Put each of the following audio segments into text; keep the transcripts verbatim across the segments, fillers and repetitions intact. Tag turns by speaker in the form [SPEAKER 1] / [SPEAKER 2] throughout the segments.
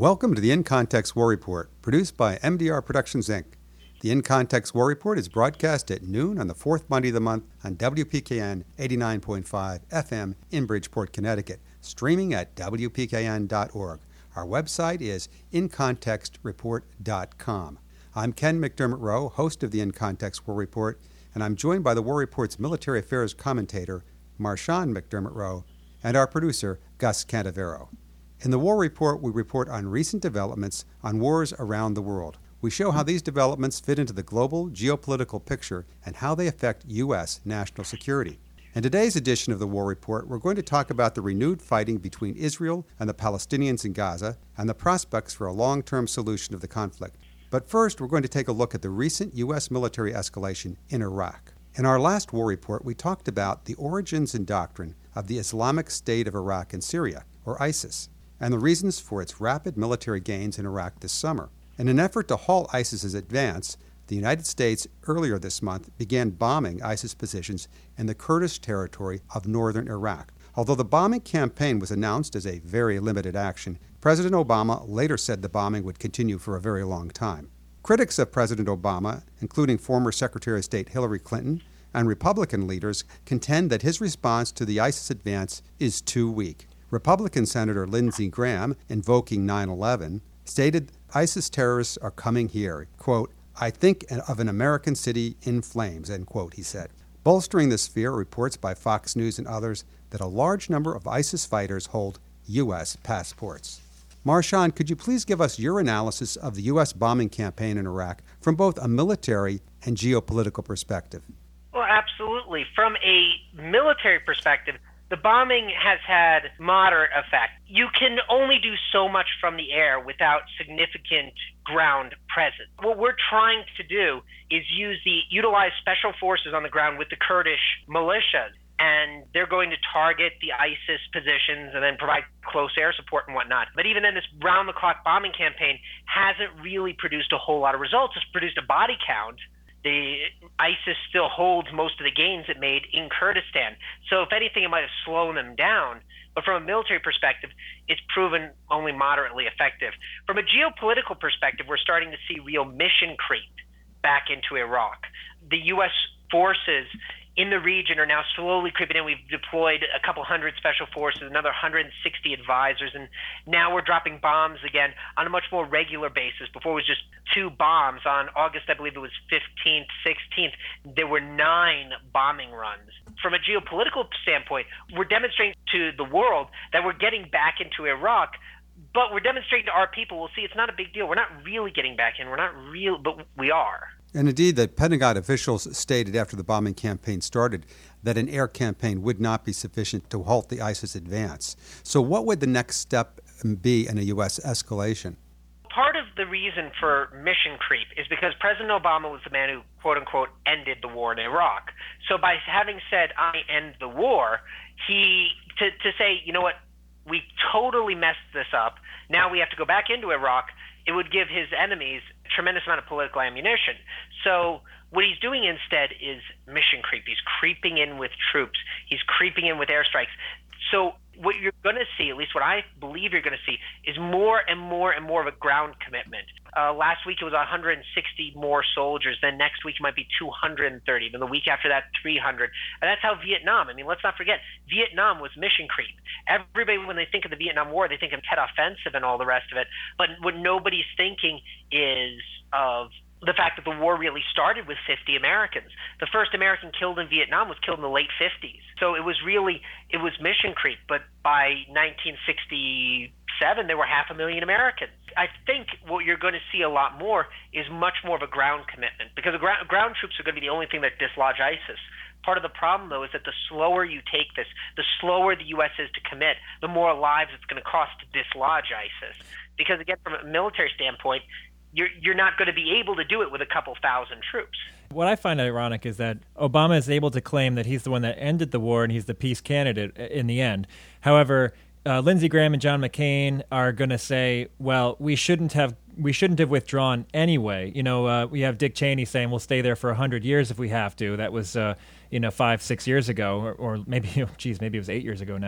[SPEAKER 1] Welcome to the In Context War Report, produced by M D R Productions, Incorporated. The In Context War Report is broadcast at noon on the fourth Monday of the month on W P K N eighty-nine point five F M in Bridgeport, Connecticut, streaming at W P K N dot org. Our website is in context report dot com. I'm Ken McDermott Rowe, host of the In Context War Report, and I'm joined by the War Report's military affairs commentator, Marshawn McDermott Rowe, and our producer, Gus Cantavero. In the War Report, we report on recent developments on wars around the world. We show how these developments fit into the global geopolitical picture and how they affect U S national security. In today's edition of the War Report, we're going to talk about the renewed fighting between Israel and the Palestinians in Gaza and the prospects for a long-term solution of the conflict. But first, we're going to take a look at the recent U S military escalation in Iraq. In our last War Report, we talked about the origins and doctrine of the Islamic State of Iraq and Syria, or ISIS, and the reasons for its rapid military gains in Iraq this summer. In an effort to halt ISIS's advance, the United States earlier this month began bombing ISIS positions in the Kurdish territory of northern Iraq. Although the bombing campaign was announced as a very limited action, President Obama later said the bombing would continue for a very long time. Critics of President Obama, including former Secretary of State Hillary Clinton and Republican leaders, contend that his response to the ISIS advance is too weak. Republican Senator Lindsey Graham, invoking nine eleven, stated ISIS terrorists are coming here. Quote, I think of an American city in flames, end quote, he said. Bolstering this fear, reports by Fox News and others that a large number of ISIS fighters hold U S passports. Marshawn, could you please give us your analysis of the U S bombing campaign in Iraq from both a military and geopolitical perspective?
[SPEAKER 2] Well, absolutely. From a military perspective, the bombing has had moderate effect. You can only do so much from the air without significant ground presence. What we're trying to do is use the utilize special forces on the ground with the Kurdish militias, and they're going to target the ISIS positions and then provide close air support and whatnot. But even then, this round-the-clock bombing campaign hasn't really produced a whole lot of results. It's produced a body count. The ISIS still holds most of the gains it made in Kurdistan. So if anything, it might have slowed them down. But from a military perspective, it's proven only moderately effective. From a geopolitical perspective, we're starting to see real mission creep back into Iraq. The U S forces in the region are now slowly creeping in. We've deployed a couple hundred special forces, another one hundred sixty advisors, and now we're dropping bombs again on a much more regular basis. Before it was just two bombs. On August, I believe it was fifteenth, sixteenth, there were nine bombing runs. From a geopolitical standpoint, we're demonstrating to the world that we're getting back into Iraq, but we're demonstrating to our people, we'll see, it's not a big deal. We're not really getting back in. We're not real, but we are.
[SPEAKER 1] And indeed, the Pentagon officials stated after the bombing campaign started that an air campaign would not be sufficient to halt the ISIS advance. So what would the next step be in a U S escalation?
[SPEAKER 2] Part of the reason for mission creep is because President Obama was the man who, quote-unquote, ended the war in Iraq. So by having said, I end the war, he, to, to say, you know what, we totally messed this up, now we have to go back into Iraq, it would give his enemies a tremendous amount of political ammunition. So what he's doing instead is mission creep. He's creeping in with troops. He's creeping in with airstrikes. So what you're going to see, at least what I believe you're going to see, is more and more and more of a ground commitment. Uh, last week it was one hundred sixty more soldiers. Then next week it might be two hundred thirty. Then the week after that, three hundred. And that's how Vietnam, I mean, let's not forget, Vietnam was mission creep. Everybody, when they think of the Vietnam War, they think of Tet Offensive and all the rest of it. But what nobody's thinking is of the fact that the war really started with fifty Americans. The first American killed in Vietnam was killed in the late fifties. So it was really, it was mission creep. But by nineteen sixty-seven, there were half a million Americans. I think what you're going to see a lot more is much more of a ground commitment, because the ground, ground troops are going to be the only thing that dislodge ISIS. Part of the problem, though, is that the slower you take this, the slower the U S is to commit, the more lives it's going to cost to dislodge ISIS. Because, again, from a military standpoint, You're, you're not going to be able to do it with a couple thousand troops.
[SPEAKER 3] What I find ironic is that Obama is able to claim that he's the one that ended the war and he's the peace candidate in the end. However, uh, Lindsey Graham and John McCain are going to say, well, we shouldn't have we shouldn't have withdrawn anyway. You know, uh, we have Dick Cheney saying we'll stay there for one hundred years if we have to. That was, uh, you know, five, six years ago, or, or maybe, oh, geez, maybe it was eight years ago now.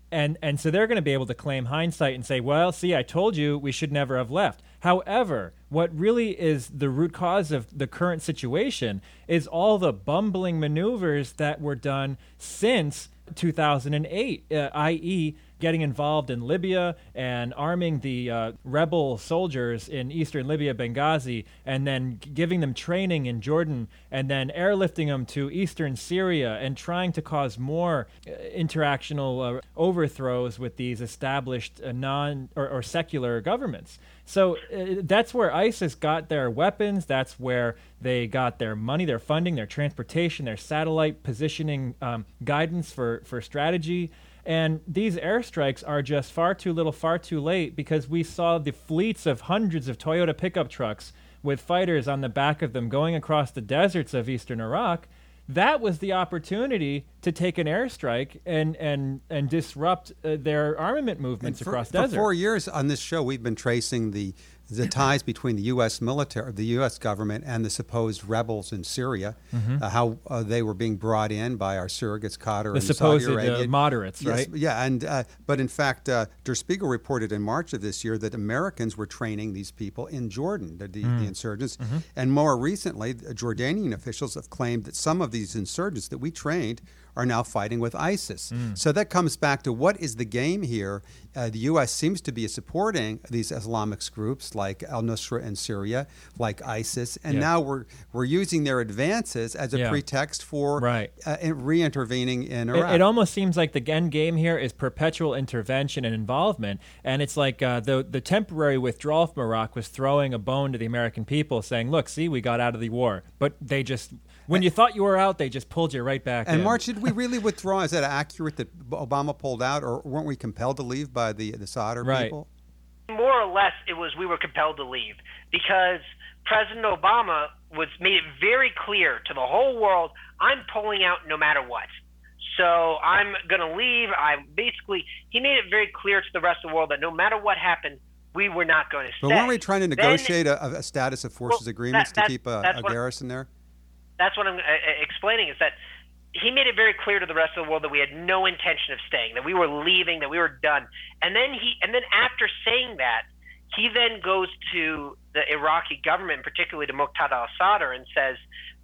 [SPEAKER 3] And and so they're going to be able to claim hindsight and say, well, see, I told you we should never have left. However, what really is the root cause of the current situation is all the bumbling maneuvers that were done since two thousand eight, uh, that is getting involved in Libya and arming the uh, rebel soldiers in eastern Libya, Benghazi, and then giving them training in Jordan, and then airlifting them to eastern Syria and trying to cause more uh, interactional uh, overthrows with these established uh, non or, or secular governments. So uh, that's where ISIS got their weapons. That's where they got their money, their funding, their transportation, their satellite positioning um, guidance for, for strategy. And these airstrikes are just far too little, far too late, because we saw the fleets of hundreds of Toyota pickup trucks with fighters on the back of them going across the deserts of eastern Iraq. That was the opportunity to take an airstrike and and and disrupt uh, their armament movements
[SPEAKER 1] for,
[SPEAKER 3] across
[SPEAKER 1] for
[SPEAKER 3] desert.
[SPEAKER 1] For four years on this show, we've been tracing the the ties between the U S military, the U S government, and the supposed rebels in Syria, mm-hmm. uh, how uh, they were being brought in by our surrogates, Qatar
[SPEAKER 3] the
[SPEAKER 1] and
[SPEAKER 3] supposed
[SPEAKER 1] Saudi Arabia.
[SPEAKER 3] Uh, moderates,
[SPEAKER 1] yes,
[SPEAKER 3] right?
[SPEAKER 1] Yeah, and uh, but in fact, uh, Der Spiegel reported in March of this year that Americans were training these people in Jordan, the, the, mm. the insurgents, mm-hmm. and more recently, Jordanian officials have claimed that some of these insurgents that we trained are now fighting with ISIS. Mm. So that comes back to what is the game here? Uh, the U S seems to be supporting these Islamic groups like al-Nusra in Syria, like ISIS, and yeah. now we're we're using their advances as a yeah. pretext for
[SPEAKER 3] right.
[SPEAKER 1] uh, re-intervening in Iraq.
[SPEAKER 3] It, it almost seems like the end game here is perpetual intervention and involvement, and it's like uh, the the temporary withdrawal from Iraq was throwing a bone to the American people, saying, "Look, see, we got out of the war," but they just. When you thought you were out, they just pulled you right back
[SPEAKER 1] and
[SPEAKER 3] in.
[SPEAKER 1] March, did we really withdraw? Is that accurate that Obama pulled out, or weren't we compelled to leave by the, the Sadr
[SPEAKER 3] right.
[SPEAKER 1] people?
[SPEAKER 2] More or less, it was we were compelled to leave because President Obama was made it very clear to the whole world, I'm pulling out no matter what. So I'm going to leave. I basically, he made it very clear to the rest of the world that no matter what happened, we were not going to stay.
[SPEAKER 1] But weren't we trying to negotiate then, a, a status of forces
[SPEAKER 2] well,
[SPEAKER 1] agreements
[SPEAKER 2] that,
[SPEAKER 1] to keep a, a garrison there?
[SPEAKER 2] That's what I'm uh, explaining, is that he made it very clear to the rest of the world that we had no intention of staying, that we were leaving, that we were done. And then he, and then after saying that, he then goes to the Iraqi government, particularly to Muqtada al-Sadr, and says,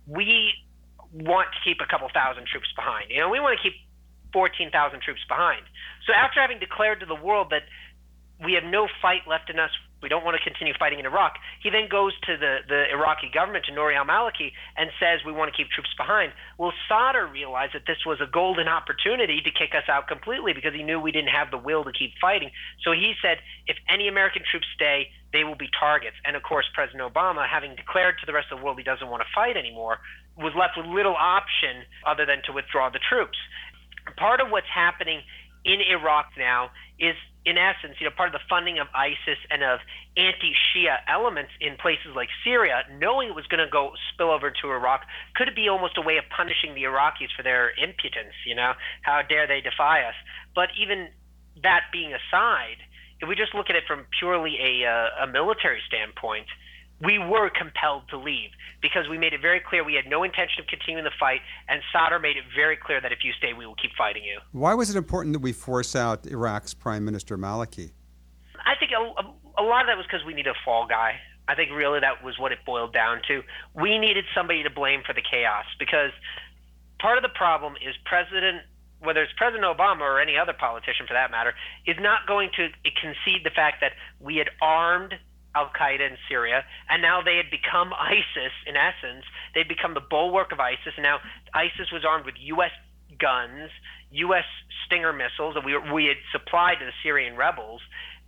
[SPEAKER 2] we want to keep a couple thousand troops behind. You know, we want to keep fourteen thousand troops behind. So after having declared to the world that we have no fight left in us, we don't want to continue fighting in Iraq, he then goes to the, the Iraqi government, to Nouri al-Maliki, and says we want to keep troops behind. Well, Sadr realized that this was a golden opportunity to kick us out completely because he knew we didn't have the will to keep fighting. So he said, if any American troops stay, they will be targets. And of course, President Obama, having declared to the rest of the world he doesn't want to fight anymore, was left with little option other than to withdraw the troops. Part of what's happening in Iraq now is, in essence, you know, part of the funding of ISIS and of anti-Shia elements in places like Syria, knowing it was going to go spill over to Iraq, could it be almost a way of punishing the Iraqis for their impotence? You know, how dare they defy us? But even that being aside, if we just look at it from purely a, uh, a military standpoint, we were compelled to leave because we made it very clear we had no intention of continuing the fight, and Sadr made it very clear that if you stay, we will keep fighting you.
[SPEAKER 1] Why was it important that we force out Iraq's Prime Minister Maliki?
[SPEAKER 2] I think a, a lot of that was because we needed a fall guy. I think really that was what it boiled down to. We needed somebody to blame for the chaos because part of the problem is President, whether it's President Obama or any other politician for that matter, is not going to concede the fact that we had armed Al-Qaeda in Syria, and now they had become ISIS, in essence. They'd become the bulwark of ISIS, and now ISIS was armed with U S guns, U S Stinger missiles that we, we had supplied to the Syrian rebels,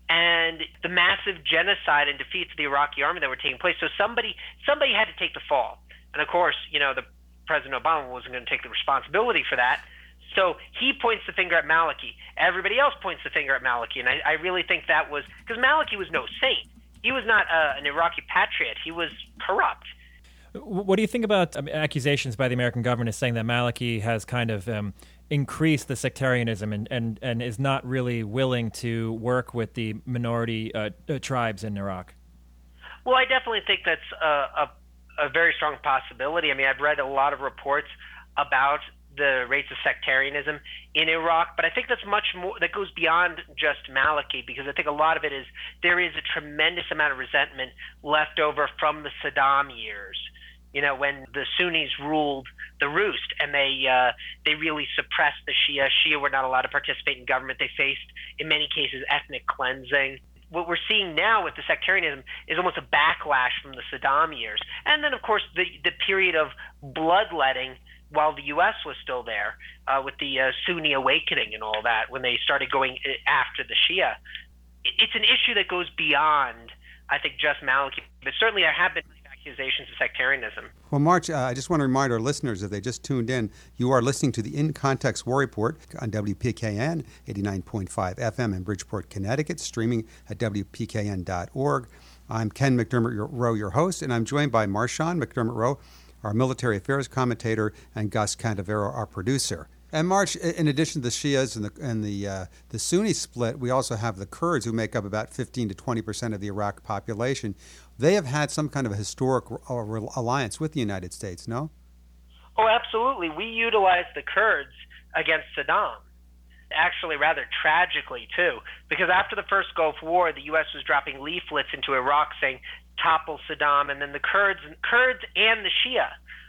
[SPEAKER 2] and the massive genocide and defeats of the Iraqi army that were taking place. So somebody somebody had to take the fall. And of course, you know, the President Obama wasn't going to take the responsibility for that. So he points the finger at Maliki. Everybody else points the finger at Maliki, and I, I really think that was – because Maliki was no saint. He was not uh, an Iraqi patriot. He was corrupt.
[SPEAKER 3] What do you think about um, accusations by the American government saying that Maliki has kind of um, increased the sectarianism and, and, and is not really willing to work with the minority uh, uh, tribes in Iraq?
[SPEAKER 2] Well, I definitely think that's a, a, a very strong possibility. I mean, I've read a lot of reports about the rates of sectarianism in Iraq, but I think that's much more, that goes beyond just Maliki, because I think a lot of it is there is a tremendous amount of resentment left over from the Saddam years, you know, when the Sunnis ruled the roost and they uh, they really suppressed the Shia. Shia were not allowed to participate in government. They faced, in many cases, ethnic cleansing. What we're seeing now with the sectarianism is almost a backlash from the Saddam years. And then, of course, the, the period of bloodletting while the U S was still there, uh, with the uh, Sunni awakening and all that, when they started going after the Shia. It's an issue that goes beyond, I think, just Maliki. But certainly there have been accusations of sectarianism.
[SPEAKER 1] Well, March, uh, I just want to remind our listeners, if they just tuned in, you are listening to the In Context War Report on W P K N eighty-nine point five F M in Bridgeport, Connecticut, streaming at W P K N dot org. I'm Ken McDermott Rowe, your host, and I'm joined by Marchand McDermott Rowe, our military affairs commentator, and Gus Cantavero, our producer. And March, in addition to the Shias and the and the uh, the Sunni split, we also have the Kurds, who make up about fifteen to twenty percent of the Iraq population. They have had some kind of a historic alliance with the United States, no?
[SPEAKER 2] Oh, absolutely. We utilized the Kurds against Saddam, actually rather tragically, too, because after the first Gulf War, the U S was dropping leaflets into Iraq saying, topple Saddam, and then the Kurds, Kurds and the Shia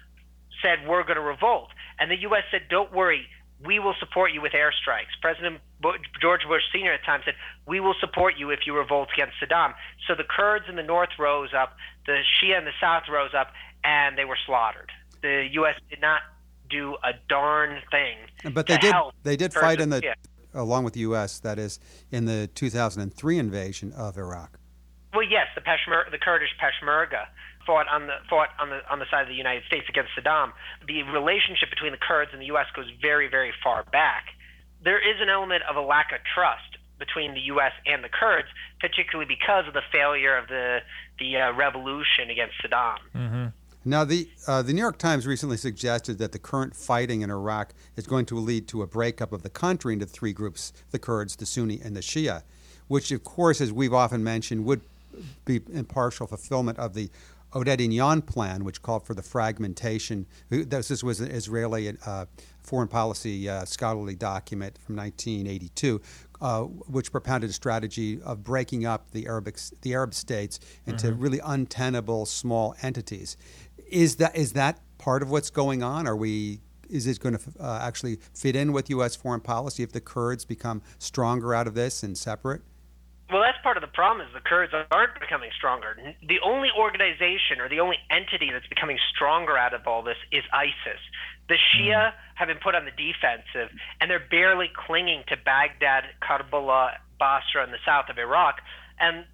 [SPEAKER 2] said, we're going to revolt. And the U S said, don't worry, we will support you with airstrikes. President George Bush Senior at the time said, we will support you if you revolt against Saddam. So the Kurds in the north rose up, the Shia in the south rose up, and they were slaughtered. The U S did not do a darn thing.
[SPEAKER 1] But they did they did fight in the,
[SPEAKER 2] Shia.
[SPEAKER 1] along with the U S, that is, in the two thousand three invasion of Iraq.
[SPEAKER 2] Well, yes, the Peshmer- the Kurdish Peshmerga fought on the fought on the on the side of the United States against Saddam. The relationship between the Kurds and the U S goes very, very far back. There is an element of a lack of trust between the U S and the Kurds, particularly because of the failure of the the uh, revolution against Saddam.
[SPEAKER 3] Mm-hmm.
[SPEAKER 1] Now, the uh, the New York Times recently suggested that the current fighting in Iraq is going to lead to a breakup of the country into three groups: the Kurds, the Sunni, and the Shia, which, of course, as we've often mentioned, would be in partial fulfillment of the Oded-Inyan plan, which called for the fragmentation. This was an Israeli uh, foreign policy uh, scholarly document from nineteen eighty-two, uh, which propounded a strategy of breaking up the Arabic, the Arab states into mm-hmm. really untenable small entities. Is that is that part of what's going on? Are we? Is it going to uh, actually fit in with U S foreign policy if the Kurds become stronger out of this and separate?
[SPEAKER 2] Well, that's part of the problem, is the Kurds aren't becoming stronger. The only organization or the only entity that's becoming stronger out of all this is ISIS. The Shia have been put on the defensive, and they're barely clinging to Baghdad, Karbala, Basra, and the south of Iraq. And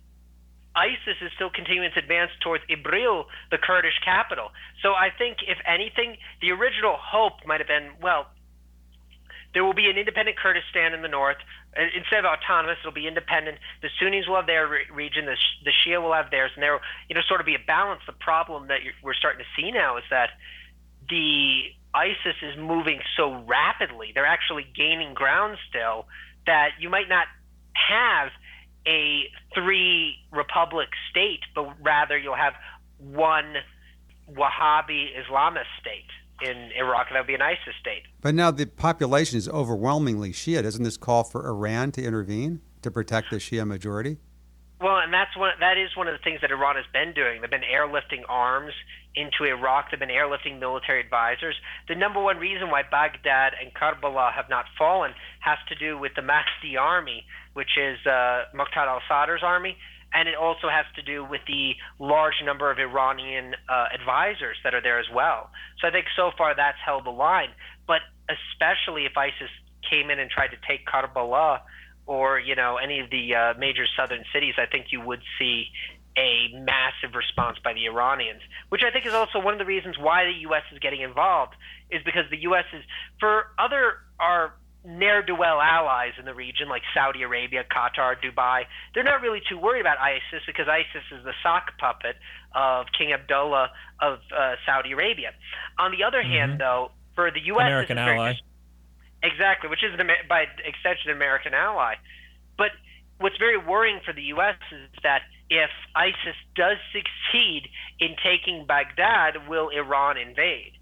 [SPEAKER 2] ISIS is still continuing to advance towards Ibril, the Kurdish capital. So I think, if anything, the original hope might have been, well, there will be an independent Kurdistan in the north. Instead of autonomous, it'll be independent. The Sunnis will have their re- region, the, the Shia will have theirs, and there will, you know, sort of be a balance. The problem that you're, we're starting to see now is that the ISIS is moving so rapidly. They're actually gaining ground still, that you might not have a three republic state, but rather you'll have one Wahhabi Islamist state in Iraq, and that would be an ISIS state.
[SPEAKER 1] But now the population is overwhelmingly Shia. Doesn't this call for Iran to intervene to protect the Shia majority?
[SPEAKER 2] Well, and that's one. That is one of the things that Iran has been doing. They've been airlifting arms into Iraq. They've been airlifting military advisors. The number one reason why Baghdad and Karbala have not fallen has to do with the Mahdi army, which is uh, Muqtada al-Sadr's army, and it also has to do with the large number of Iranian uh, advisors that are there as well. So I think so far that's held the line. But especially if ISIS came in and tried to take Karbala, or, you know, any of the uh, major southern cities, I think you would see a massive response by the Iranians, which I think is also one of the reasons why the U S is getting involved, is because the U S is, for other, our ne'er-do-well allies in the region, like Saudi Arabia, Qatar, Dubai, they're not really too worried about ISIS, because ISIS is the sock puppet of King Abdullah of uh, Saudi Arabia. On the other mm-hmm. hand, though, for the U S,
[SPEAKER 3] American
[SPEAKER 2] this is
[SPEAKER 3] ally.
[SPEAKER 2] Very, exactly, which is, an, by extension, an American ally. But what's very worrying for the U S is that if ISIS does succeed in taking Baghdad, will Iran invade?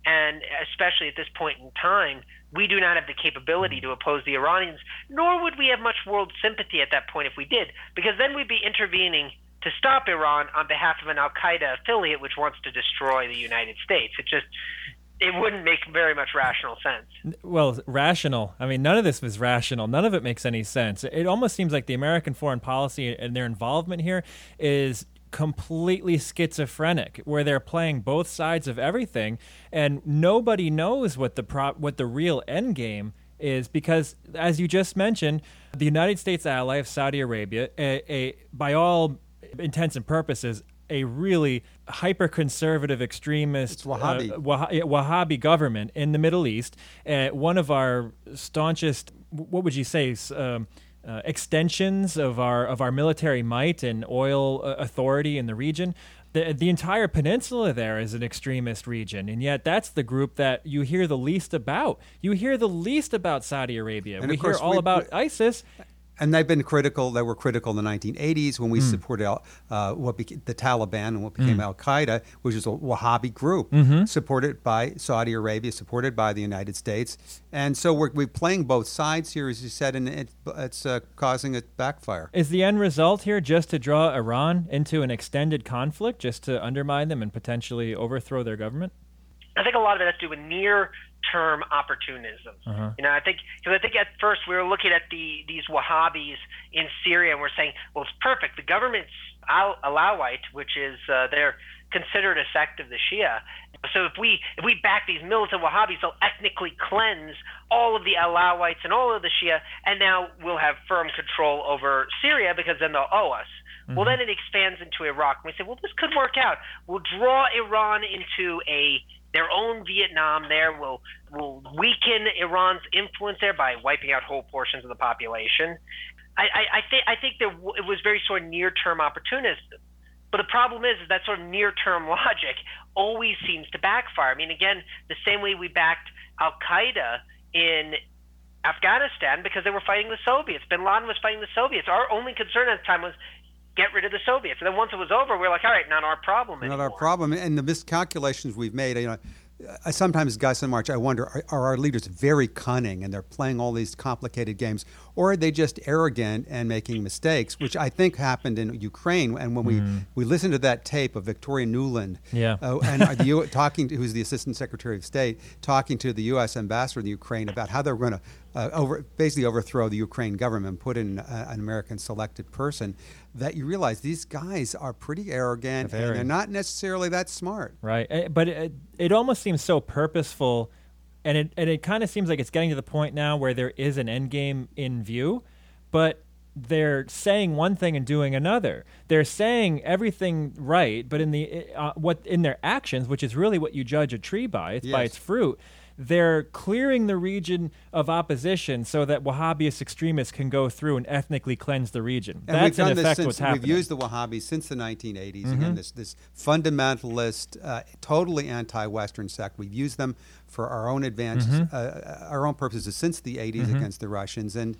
[SPEAKER 2] And especially at this point in time, we do not have the capability to oppose the Iranians, nor would we have much world sympathy at that point if we did, because then we'd be intervening to stop Iran on behalf of an al-Qaeda affiliate which wants to destroy the United States. It just it wouldn't make very much rational sense.
[SPEAKER 3] Well, rational. I mean, none of this was rational. None of it makes any sense. It almost seems like the American foreign policy and their involvement here is completely schizophrenic, where they're playing both sides of everything, and nobody knows what the pro- what the real end game is, because, as you just mentioned, the United States ally of Saudi Arabia, a, a by all intents and purposes, a really hyper-conservative, extremist
[SPEAKER 1] Wahhabi.
[SPEAKER 3] Uh, Wah- Wahhabi government in the Middle East, uh, one of our staunchest, what would you say, um, uh, extensions of our of our military might and oil uh, authority in the region. The, the entire peninsula there is an extremist region, and yet that's the group that you hear the least about. You hear the least about Saudi Arabia.
[SPEAKER 1] And
[SPEAKER 3] we
[SPEAKER 1] of course,
[SPEAKER 3] hear all
[SPEAKER 1] we-
[SPEAKER 3] about
[SPEAKER 1] we-
[SPEAKER 3] ISIS.
[SPEAKER 1] And they've been critical. They were critical in the nineteen eighties when we
[SPEAKER 3] Mm.
[SPEAKER 1] supported Al- uh, what became the Taliban and what became
[SPEAKER 3] Mm.
[SPEAKER 1] Al Qaeda, which is a Wahhabi group
[SPEAKER 3] Mhm.
[SPEAKER 1] supported by Saudi Arabia, supported by the United States. And so we're, we're playing both sides here, as you said, and it, it's uh, causing a backfire.
[SPEAKER 3] Is the end result here just to draw Iran into an extended conflict, just to undermine them and potentially overthrow their government?
[SPEAKER 2] I think a lot of it has to do with near-term opportunism.
[SPEAKER 3] Uh-huh.
[SPEAKER 2] You know, I think because I think at first we were looking at the these Wahhabis in Syria and we're saying, well, it's perfect. The government's Al- Alawite, which is uh, they're considered a sect of the Shia. So if we if we back these militant Wahhabis, they'll ethnically cleanse all of the Alawites and all of the Shia, and now we'll have firm control over Syria because then they'll owe us. Mm-hmm. Well, then it expands into Iraq. And we say, well, this could work out. We'll draw Iran into a their own Vietnam there. Will will weaken Iran's influence there by wiping out whole portions of the population. I, I, I think I think there w- it was very sort of near-term opportunist. But the problem is, is that sort of near-term logic always seems to backfire. I mean, again, the same way we backed Al-Qaeda in Afghanistan because they were fighting the Soviets. Bin Laden was fighting the Soviets. Our only concern at the time was get rid of the Soviets. And then once it was over, we were like, all right, not our problem anymore.
[SPEAKER 1] Not our problem. And the miscalculations we've made, you know, I sometimes, Gus and March, I wonder, are, are our leaders very cunning and they're playing all these complicated games, or are they just arrogant and making mistakes, which I think happened in Ukraine. And when
[SPEAKER 3] Mm.
[SPEAKER 1] we, we listened to that tape of Victoria Nuland,
[SPEAKER 3] Yeah.
[SPEAKER 1] uh, and the U, talking to, who's the Assistant Secretary of State, talking to the U S Ambassador in Ukraine about how they're going to uh, over, basically overthrow the Ukraine government, put in uh, an American selected person, that you realize these guys are pretty arrogant
[SPEAKER 3] Very.
[SPEAKER 1] and they're not necessarily that smart.
[SPEAKER 3] Right. Eh, But it, it almost seems so purposeful, and it and it kind of seems like it's getting to the point now where there is an end game in view, but they're saying one thing and doing another. They're saying everything right, but in the uh, what in their actions, which is really what you judge a tree by, it's by
[SPEAKER 1] Yes.
[SPEAKER 3] its fruit. They're clearing the region of opposition so that Wahhabist extremists can go through and ethnically cleanse the region.
[SPEAKER 1] And
[SPEAKER 3] That's
[SPEAKER 1] we've done
[SPEAKER 3] in
[SPEAKER 1] this
[SPEAKER 3] effect
[SPEAKER 1] since
[SPEAKER 3] what's happening.
[SPEAKER 1] we've used the Wahhabis since the nineteen eighties.
[SPEAKER 3] Mhm.
[SPEAKER 1] Again, this this fundamentalist, uh, totally anti-Western sect. We've used them for our own advantages,
[SPEAKER 3] Mhm.
[SPEAKER 1] uh, our own purposes since the eighties
[SPEAKER 3] Mhm.
[SPEAKER 1] against the Russians, and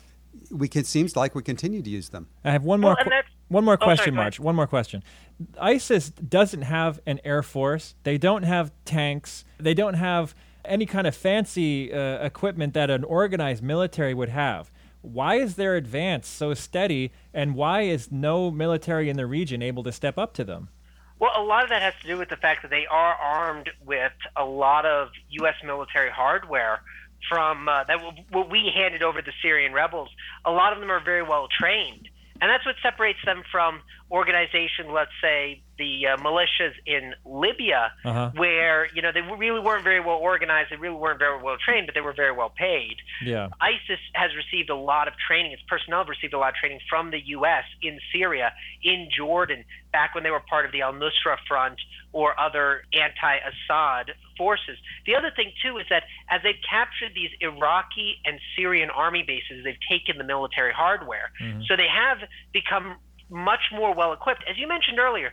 [SPEAKER 1] we can seems like we continue to use them.
[SPEAKER 3] I have one
[SPEAKER 2] Well,
[SPEAKER 3] more
[SPEAKER 2] and
[SPEAKER 3] qu-
[SPEAKER 2] that's-
[SPEAKER 3] one more
[SPEAKER 2] oh, sorry,
[SPEAKER 3] question,
[SPEAKER 2] go ahead.
[SPEAKER 3] March. One more question. ISIS doesn't have an air force. They don't have tanks. They don't have any kind of fancy uh, equipment that an organized military would have. Why is their advance so steady, and why is no military in the region able to step up to them?
[SPEAKER 2] Well, a lot of that has to do with the fact that they are armed with a lot of U S military hardware from uh, that w- what we handed over to the Syrian rebels. A lot of them are very well trained, and that's what separates them from organizations, let's say the uh, militias in Libya,
[SPEAKER 3] Uh-huh.
[SPEAKER 2] where you know they really weren't very well organized, they really weren't very well trained, but they were very well paid.
[SPEAKER 3] Yeah.
[SPEAKER 2] ISIS has received a lot of training. Its personnel have received a lot of training from the U S in Syria, in Jordan, back when they were part of the al-Nusra Front or other anti-Assad forces. The other thing, too, is that as they've captured these Iraqi and Syrian army bases, they've taken the military hardware.
[SPEAKER 3] Mhm.
[SPEAKER 2] So they have become much more well-equipped. As you mentioned earlier,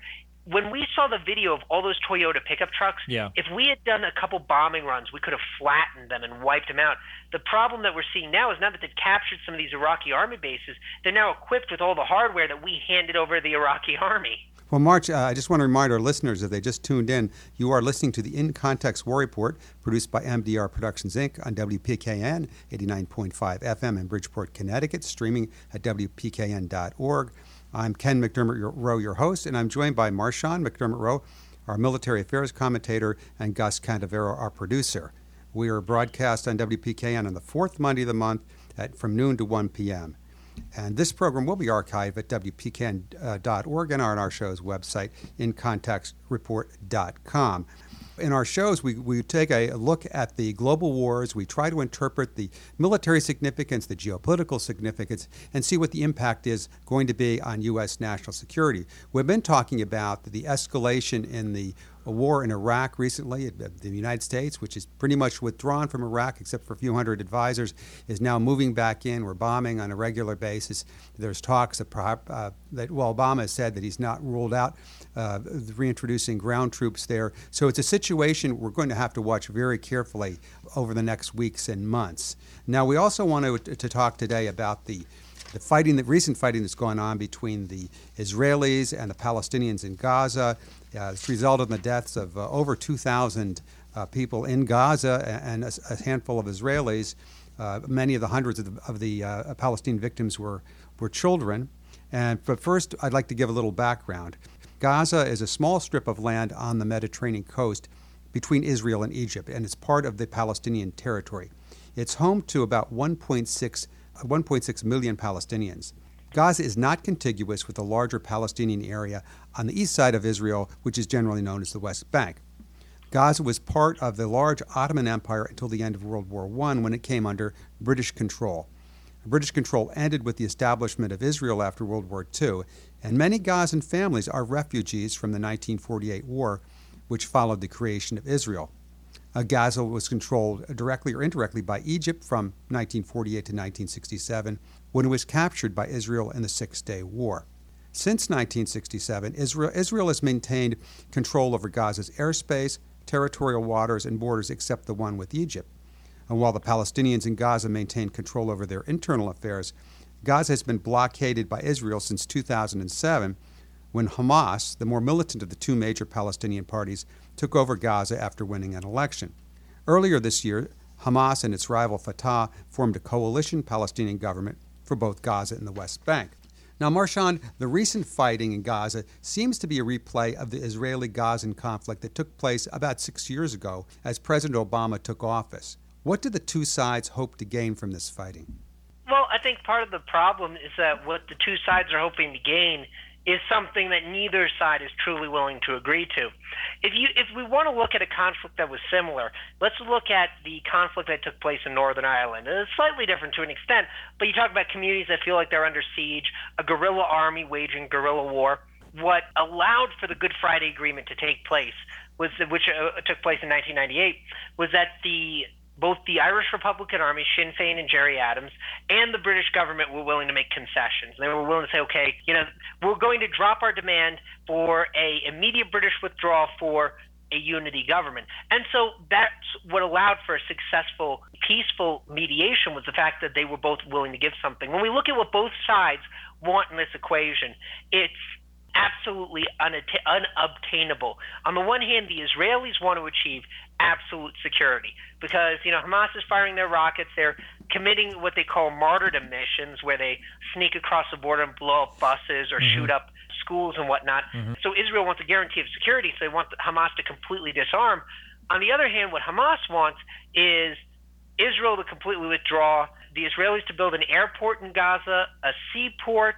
[SPEAKER 2] when we saw the video of all those Toyota pickup trucks,
[SPEAKER 3] yeah.
[SPEAKER 2] if we had done a couple bombing runs, we could have flattened them and wiped them out. The problem that we're seeing now is now that they've captured some of these Iraqi army bases, they're now equipped with all the hardware that we handed over to the Iraqi army.
[SPEAKER 1] Well, March, uh, I just want to remind our listeners, if they just tuned in, you are listening to the In Context War Report, produced by M D R Productions, Incorporated on W P K N eighty-nine point five F M in Bridgeport, Connecticut, streaming at W P K N dot org. I'm Ken McDermott Rowe, your host, and I'm joined by Marshawn McDermott Rowe, our military affairs commentator, and Gus Candavero, our producer. We are broadcast on W P K N on the fourth Monday of the month at from noon to one p.m. And this program will be archived at W P K N dot org and on our show's website, in context report dot com. In our shows, we, we take a look at the global wars. We try to interpret the military significance, the geopolitical significance, and see what the impact is going to be on U S national security. We've been talking about the escalation in the war in Iraq recently. The United States, which is pretty much withdrawn from Iraq except for a few hundred advisors, is now moving back in. We're bombing on a regular basis. There's talks of, uh, that, well, Obama has said that he's not ruled out uh, reintroducing ground troops there. So it's a situation we're going to have to watch very carefully over the next weeks and months. Now, we also want to, to talk today about the The fighting, the recent fighting that's going on between the Israelis and the Palestinians in Gaza. Uh, it's resulted in the deaths of uh, over two thousand uh, people in Gaza and a, a handful of Israelis. Uh, many of the hundreds of the, of the uh, Palestinian victims were, were children. And but first, I'd like to give a little background. Gaza is a small strip of land on the Mediterranean coast between Israel and Egypt, and it's part of the Palestinian territory. It's home to about one point six million Palestinians. Gaza is not contiguous with the larger Palestinian area on the east side of Israel, which is generally known as the West Bank. Gaza was part of the large Ottoman Empire until the end of World War One, when it came under British control. British control ended with the establishment of Israel after World War Two, and many Gazan families are refugees from the nineteen forty-eight war, which followed the creation of Israel. Uh, Gaza was controlled directly or indirectly by Egypt from nineteen forty-eight to nineteen sixty-seven, when it was captured by Israel in the Six-Day War. Since nineteen sixty-seven, Israel, Israel has maintained control over Gaza's airspace, territorial waters, and borders except the one with Egypt. And while the Palestinians in Gaza maintain control over their internal affairs, Gaza has been blockaded by Israel since two thousand seven, when Hamas, the more militant of the two major Palestinian parties, took over Gaza after winning an election. Earlier this year, Hamas and its rival Fatah formed a coalition Palestinian government for both Gaza and the West Bank. Now, Marshawn, the recent fighting in Gaza seems to be a replay of the Israeli-Gazan conflict that took place about six years ago as President Obama took office. What do the two sides hope to gain from this fighting?
[SPEAKER 2] Well, I think part of the problem is that what the two sides are hoping to gain is something that neither side is truly willing to agree to. If you, if we want to look at a conflict that was similar, let's look at the conflict that took place in Northern Ireland. It's slightly different to an extent, but you talk about communities that feel like they're under siege, a guerrilla army waging guerrilla war. What allowed for the Good Friday Agreement to take place, was which uh, took place in nineteen ninety-eight, was that the both the Irish Republican Army, Sinn Féin and Gerry Adams, and the British government were willing to make concessions. They were willing to say, okay, you know, we're going to drop our demand for a immediate British withdrawal for a unity government. And so that's what allowed for a successful, peaceful mediation, was the fact that they were both willing to give something. When we look at what both sides want in this equation, it's absolutely unatta- unobtainable. On the one hand, the Israelis want to achieve absolute security because, you know, Hamas is firing their rockets. They're committing what they call martyrdom missions, where they sneak across the border and blow up buses or mm-hmm. shoot up schools and whatnot. Mm-hmm. So Israel wants a guarantee of security, so they want Hamas to completely disarm. On the other hand, what Hamas wants is Israel to completely withdraw, the Israelis to build an airport in Gaza, a seaport,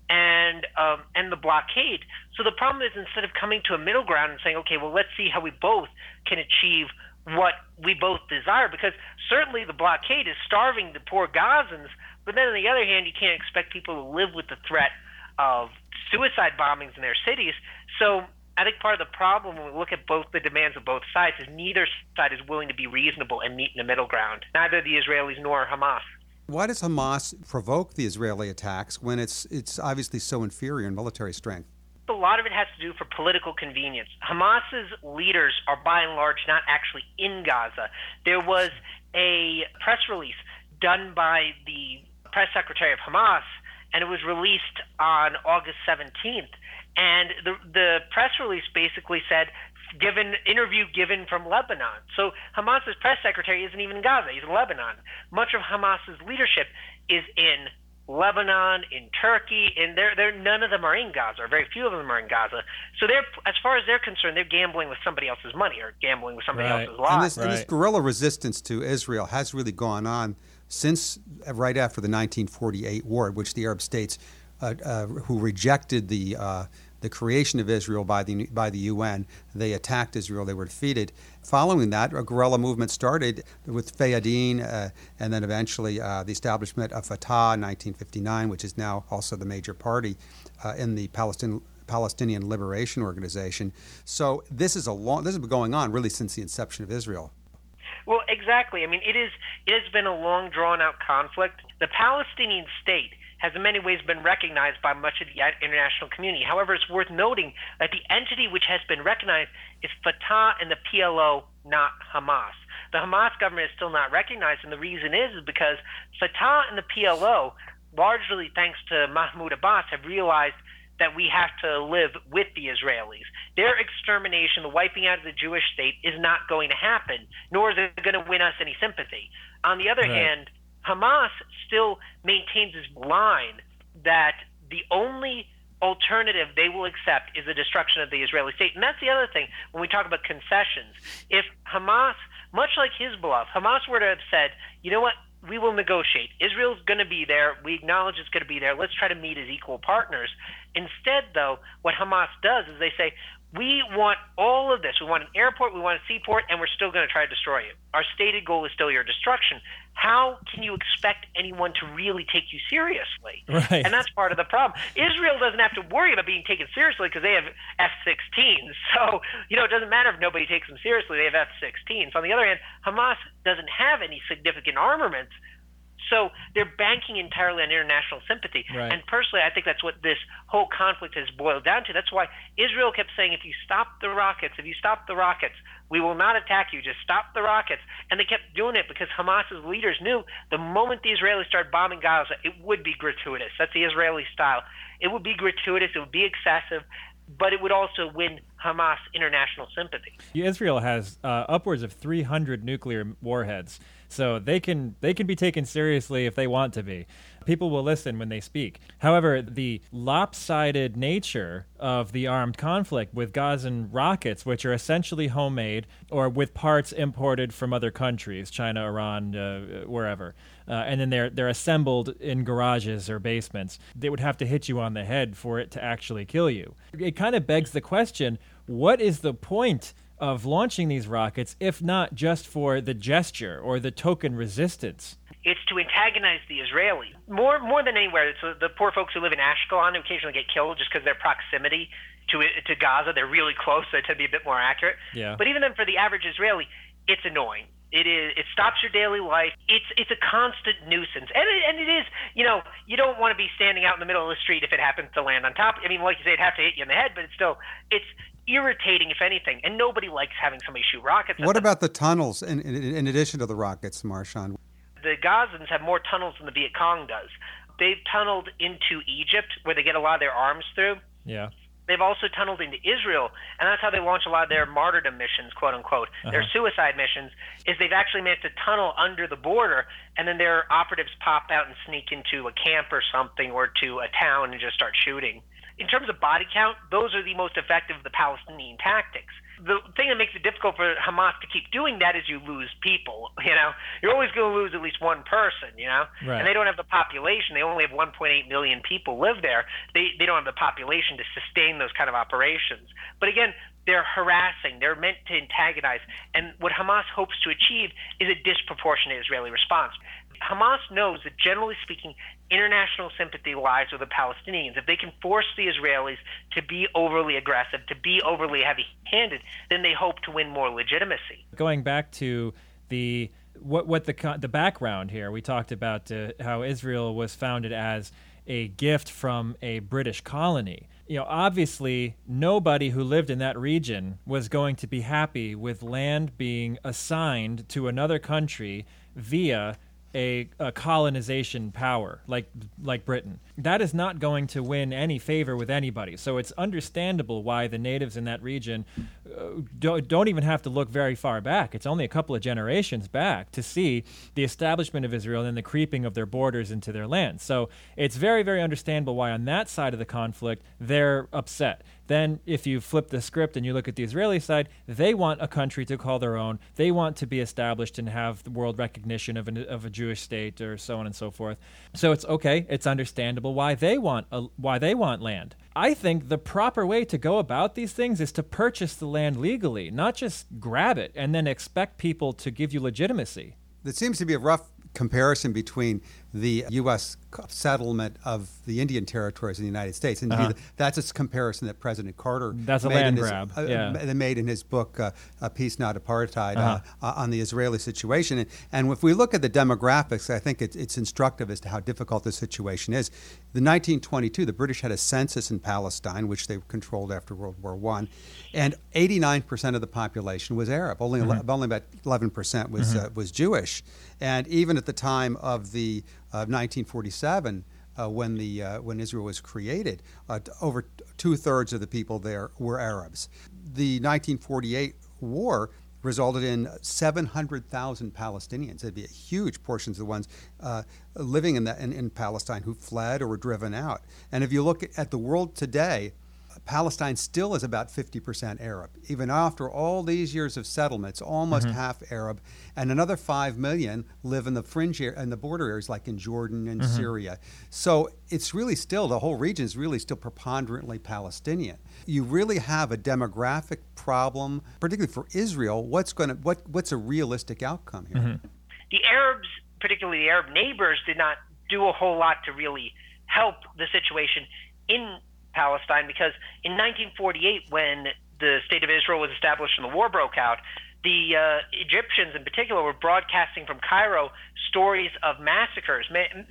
[SPEAKER 2] and um, and the blockade. So the problem is, instead of coming to a middle ground and saying, okay, well, let's see how we both can achieve what we both desire, because certainly the blockade is starving the poor Gazans, but then on the other hand, you can't expect people to live with the threat of suicide bombings in their cities. So I think part of the problem when we look at both the demands of both sides is neither side is willing to be reasonable and meet in the middle ground, neither the Israelis nor Hamas.
[SPEAKER 1] Why does Hamas provoke the Israeli attacks when it's it's obviously so inferior in military strength?
[SPEAKER 2] A lot of it has to do for political convenience. Hamas's leaders are by and large not actually in Gaza. There was a press release done by the press secretary of Hamas, and it was released on August seventeenth. And the the press release basically said, given interview given from Lebanon. So Hamas's press secretary isn't even in Gaza, he's in Lebanon. Much of Hamas's leadership is in Lebanon, in Turkey, and they're, they're, none of them are in Gaza, or very few of them are in Gaza. So they're, as far as they're concerned, they're gambling with somebody else's money or gambling with somebody
[SPEAKER 3] Right.
[SPEAKER 2] else's lives.
[SPEAKER 1] And this, and this
[SPEAKER 3] Right.
[SPEAKER 1] guerrilla resistance to Israel has really gone on since right after the nineteen forty-eight war, in which the Arab states uh, uh, who rejected the uh, the creation of Israel by the by the U N, they attacked Israel. They were defeated. Following that, a guerrilla movement started with Fayadin, uh, and then eventually uh, the establishment of Fatah in nineteen fifty-nine, which is now also the major party uh, in the Palestinian Palestinian Liberation Organization. So this is a long. This has been going on really since the inception of Israel.
[SPEAKER 2] Well, exactly. I mean, it is. It has been a long, drawn-out conflict. The Palestinian state has in many ways been recognized by much of the international community. However, it's worth noting that the entity which has been recognized is Fatah and the P L O, not Hamas. The Hamas government is still not recognized, and the reason is, is because Fatah and the P L O, largely thanks to Mahmoud Abbas, have realized that we have to live with the Israelis. Their extermination, the wiping out of the Jewish state, is not going to happen, nor is it going to win us any sympathy. On the other
[SPEAKER 3] Right.
[SPEAKER 2] hand, Hamas still maintains this line that the only alternative they will accept is the destruction of the Israeli state. And that's the other thing when we talk about concessions. If Hamas, much like Hezbollah, if Hamas were to have said, you know what, we will negotiate. Israel's going to be there. We acknowledge it's going to be there. Let's try to meet as equal partners. Instead, though, what Hamas does is they say, we want all of this. We want an airport, we want a seaport, and we're still going to try to destroy you. Our stated goal is still your destruction. How can you expect anyone to really take you seriously?
[SPEAKER 3] Right.
[SPEAKER 2] And that's part of the problem. Israel doesn't have to worry about being taken seriously because they have F sixteens. So, you know, it doesn't matter if nobody takes them seriously. They have F sixteens. On the other hand, Hamas doesn't have any significant armaments. So they're banking entirely on international sympathy.
[SPEAKER 3] Right.
[SPEAKER 2] And personally, I think that's what this whole conflict has boiled down to. That's why Israel kept saying, if you stop the rockets, if you stop the rockets, we will not attack you. Just stop the rockets. And they kept doing it because Hamas's leaders knew the moment the Israelis started bombing Gaza, it would be gratuitous. That's the Israeli style. It would be gratuitous. It would be excessive. But it would also win Hamas international sympathy.
[SPEAKER 3] Israel has uh, upwards of three hundred nuclear warheads, so they can they can be taken seriously if they want to be. People will listen when they speak. However, the lopsided nature of the armed conflict with Gazan rockets, which are essentially homemade or with parts imported from other countries, China, Iran, uh, wherever, uh, and then they're they're assembled in garages or basements, they would have to hit you on the head for it to actually kill you. It kind of begs the question, what is the point of launching these rockets if not just for the gesture or the token resistance?
[SPEAKER 2] It's to antagonize the Israelis. More more than anywhere, it's the poor folks who live in Ashkelon who occasionally get killed just because their proximity to to Gaza. They're really close, so to be a bit more accurate.
[SPEAKER 3] Yeah.
[SPEAKER 2] But even then, for the average Israeli, it's annoying. It is. It stops your daily life. It's it's a constant nuisance, and it, and it is. You know, you don't want to be standing out in the middle of the street if it happens to land on top. I mean, like you say, it'd have to hit you in the head, but it's still it's irritating, if anything, and nobody likes having somebody shoot rockets at
[SPEAKER 1] What
[SPEAKER 2] them.
[SPEAKER 1] about the tunnels in, in, in addition to the rockets, Marshawn?
[SPEAKER 2] The Gazans have more tunnels than the Viet Cong does. They've tunneled into Egypt, where they get a lot of their arms through.
[SPEAKER 3] Yeah.
[SPEAKER 2] They've also tunneled into Israel, and that's how they launch a lot of their martyrdom missions, quote unquote.
[SPEAKER 3] Uh-huh.
[SPEAKER 2] Their suicide missions is they've actually managed to tunnel under the border, and then their operatives pop out and sneak into a camp or something or to a town and just start shooting. In terms of body count, those are the most effective of the Palestinian tactics. The thing that makes it difficult for Hamas to keep doing that is you lose people. You know, you're always going to lose at least one person. You know,
[SPEAKER 3] Right.
[SPEAKER 2] and they don't have the population. They only have one point eight million people live there. They they don't have the population to sustain those kind of operations. But again, they're harassing. They're meant to antagonize. And what Hamas hopes to achieve is a disproportionate Israeli response. Hamas knows that, generally speaking, international sympathy lies with the Palestinians. If they can force the Israelis to be overly aggressive, to be overly heavy-handed, then they hope to win more legitimacy.
[SPEAKER 3] Going back to the what what the co- the background here, we talked about uh, how Israel was founded as a gift from a British colony. you know, obviously nobody who lived in that region was going to be happy with land being assigned to another country via a, a colonization power like like Britain. That is not going to win any favor with anybody. So it's understandable why the natives in that region uh, don't, don't even have to look very far back. It's only a couple of generations back to see the establishment of Israel and the creeping of their borders into their land. So it's very, very understandable why on that side of the conflict they're upset. Then if you flip the script and you look at the Israeli side, they want a country to call their own. They want to be established and have the world recognition of, an, of a Jewish state or so on and so forth. So it's okay. It's understandable why they want a, why they want land. I think the proper way to go about these things is to purchase the land legally, not just grab it and then expect people to give you legitimacy.
[SPEAKER 1] There seems to be a rough comparison between the U S settlement of the Indian territories in the United States, and uh-huh. that's a comparison that President Carter
[SPEAKER 3] that's a
[SPEAKER 1] made
[SPEAKER 3] land
[SPEAKER 1] in his,
[SPEAKER 3] grab.
[SPEAKER 1] Uh,
[SPEAKER 3] yeah.
[SPEAKER 1] made in his book uh, uh, "Peace Not Apartheid"
[SPEAKER 3] uh-huh.
[SPEAKER 1] uh, uh, on the Israeli situation. And, and if we look at the demographics, I think it's, it's instructive as to how difficult the situation is. In nineteen twenty-two, the British had a census in Palestine, which they controlled after World War One, and eighty-nine percent of the population was Arab. Only mm-hmm. only about eleven percent was mm-hmm. uh, was Jewish, and even at the time of the uh, nineteen forty-seven. Uh, when the uh, when Israel was created, uh, over two thirds of the people there were Arabs. The nineteen forty-eight war resulted in seven hundred thousand Palestinians. It'd be a huge portions of the ones uh, living in, the, in in Palestine who fled or were driven out. And if you look at the world today, Palestine still is about fifty percent Arab. Even after all these years of settlements, almost mm-hmm. half Arab, and another five million live in the fringe area, in the border areas like in Jordan and mm-hmm. Syria. So it's really still, the whole region is really still preponderantly Palestinian. You really have a demographic problem, particularly for Israel. What's going to what what's a realistic outcome here?
[SPEAKER 2] Mm-hmm. The Arabs, particularly the Arab neighbors, did not do a whole lot to really help the situation in Palestine, because in nineteen forty-eight, when the State of Israel was established and the war broke out, the uh, Egyptians in particular were broadcasting from Cairo stories of massacres,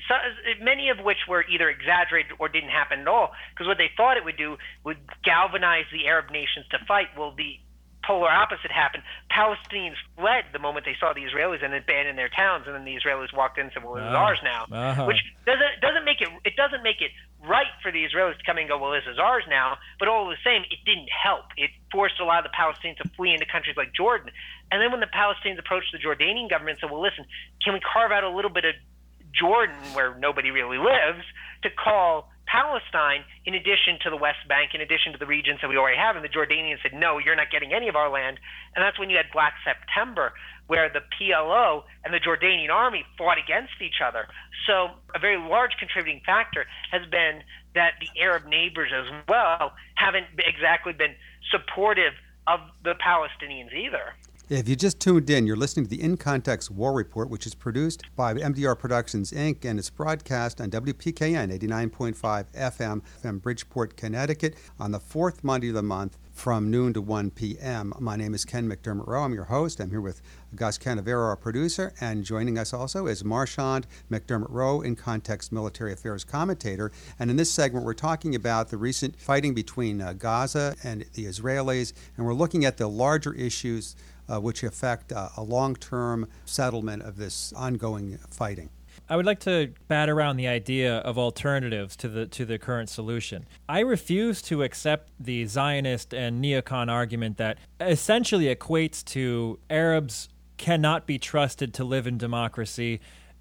[SPEAKER 2] many of which were either exaggerated or didn't happen at all, because what they thought it would do would galvanize the Arab nations to fight. Well, the polar opposite happened. Palestinians fled the moment they saw the Israelis and abandoned their towns, and then the Israelis walked in and said, well, this is ours now,
[SPEAKER 3] uh-huh.
[SPEAKER 2] which doesn't doesn't make it it doesn't make it right for the Israelis to come in and go, well, this is ours now, but all the same, it didn't help. It forced a lot of the Palestinians to flee into countries like Jordan. And then when the Palestinians approached the Jordanian government and said, well, listen, can we carve out a little bit of Jordan, where nobody really lives, to call Palestine in addition to the West Bank, in addition to the regions that we already have? And the Jordanians said, no, you're not getting any of our land. And that's when you had Black September, where the P L O and the Jordanian army fought against each other. So a very large contributing factor has been that the Arab neighbors as well haven't exactly been supportive of the Palestinians either.
[SPEAKER 1] If you just tuned in, you're listening to the In Context War Report, which is produced by M D R Productions, Incorporated, and it's broadcast on W P K N eighty-nine point five F M from Bridgeport, Connecticut, on the fourth Monday of the month from noon to one p.m. My name is Ken McDermott Rowe. I'm your host. I'm here with Gus Canavero, our producer, and joining us also is Marchand McDermott Rowe, In Context Military Affairs commentator. And in this segment, we're talking about the recent fighting between uh, Gaza and the Israelis, and we're looking at the larger issues Uh, which affect uh, a long-term settlement of this ongoing fighting.
[SPEAKER 3] I would like to bat around the idea of alternatives to the to the current solution. I refuse to accept the Zionist and neocon argument that essentially equates to Arabs cannot be trusted to live in democracy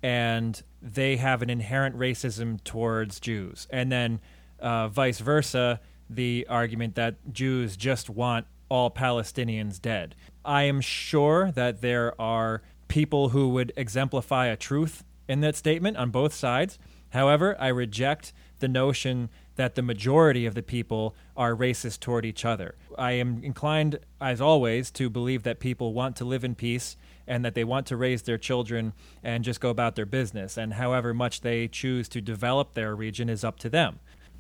[SPEAKER 3] and they have an inherent racism towards Jews. And then uh, vice versa, the argument that Jews just want all Palestinians dead. I am sure that there are people who would exemplify a truth in that statement on both sides. However, I reject the notion that the majority of the people are racist toward each other. I am inclined, as always, to believe that people want to live in peace and that they want to raise their children and just go about their business. And however much they choose to develop their region is up to them.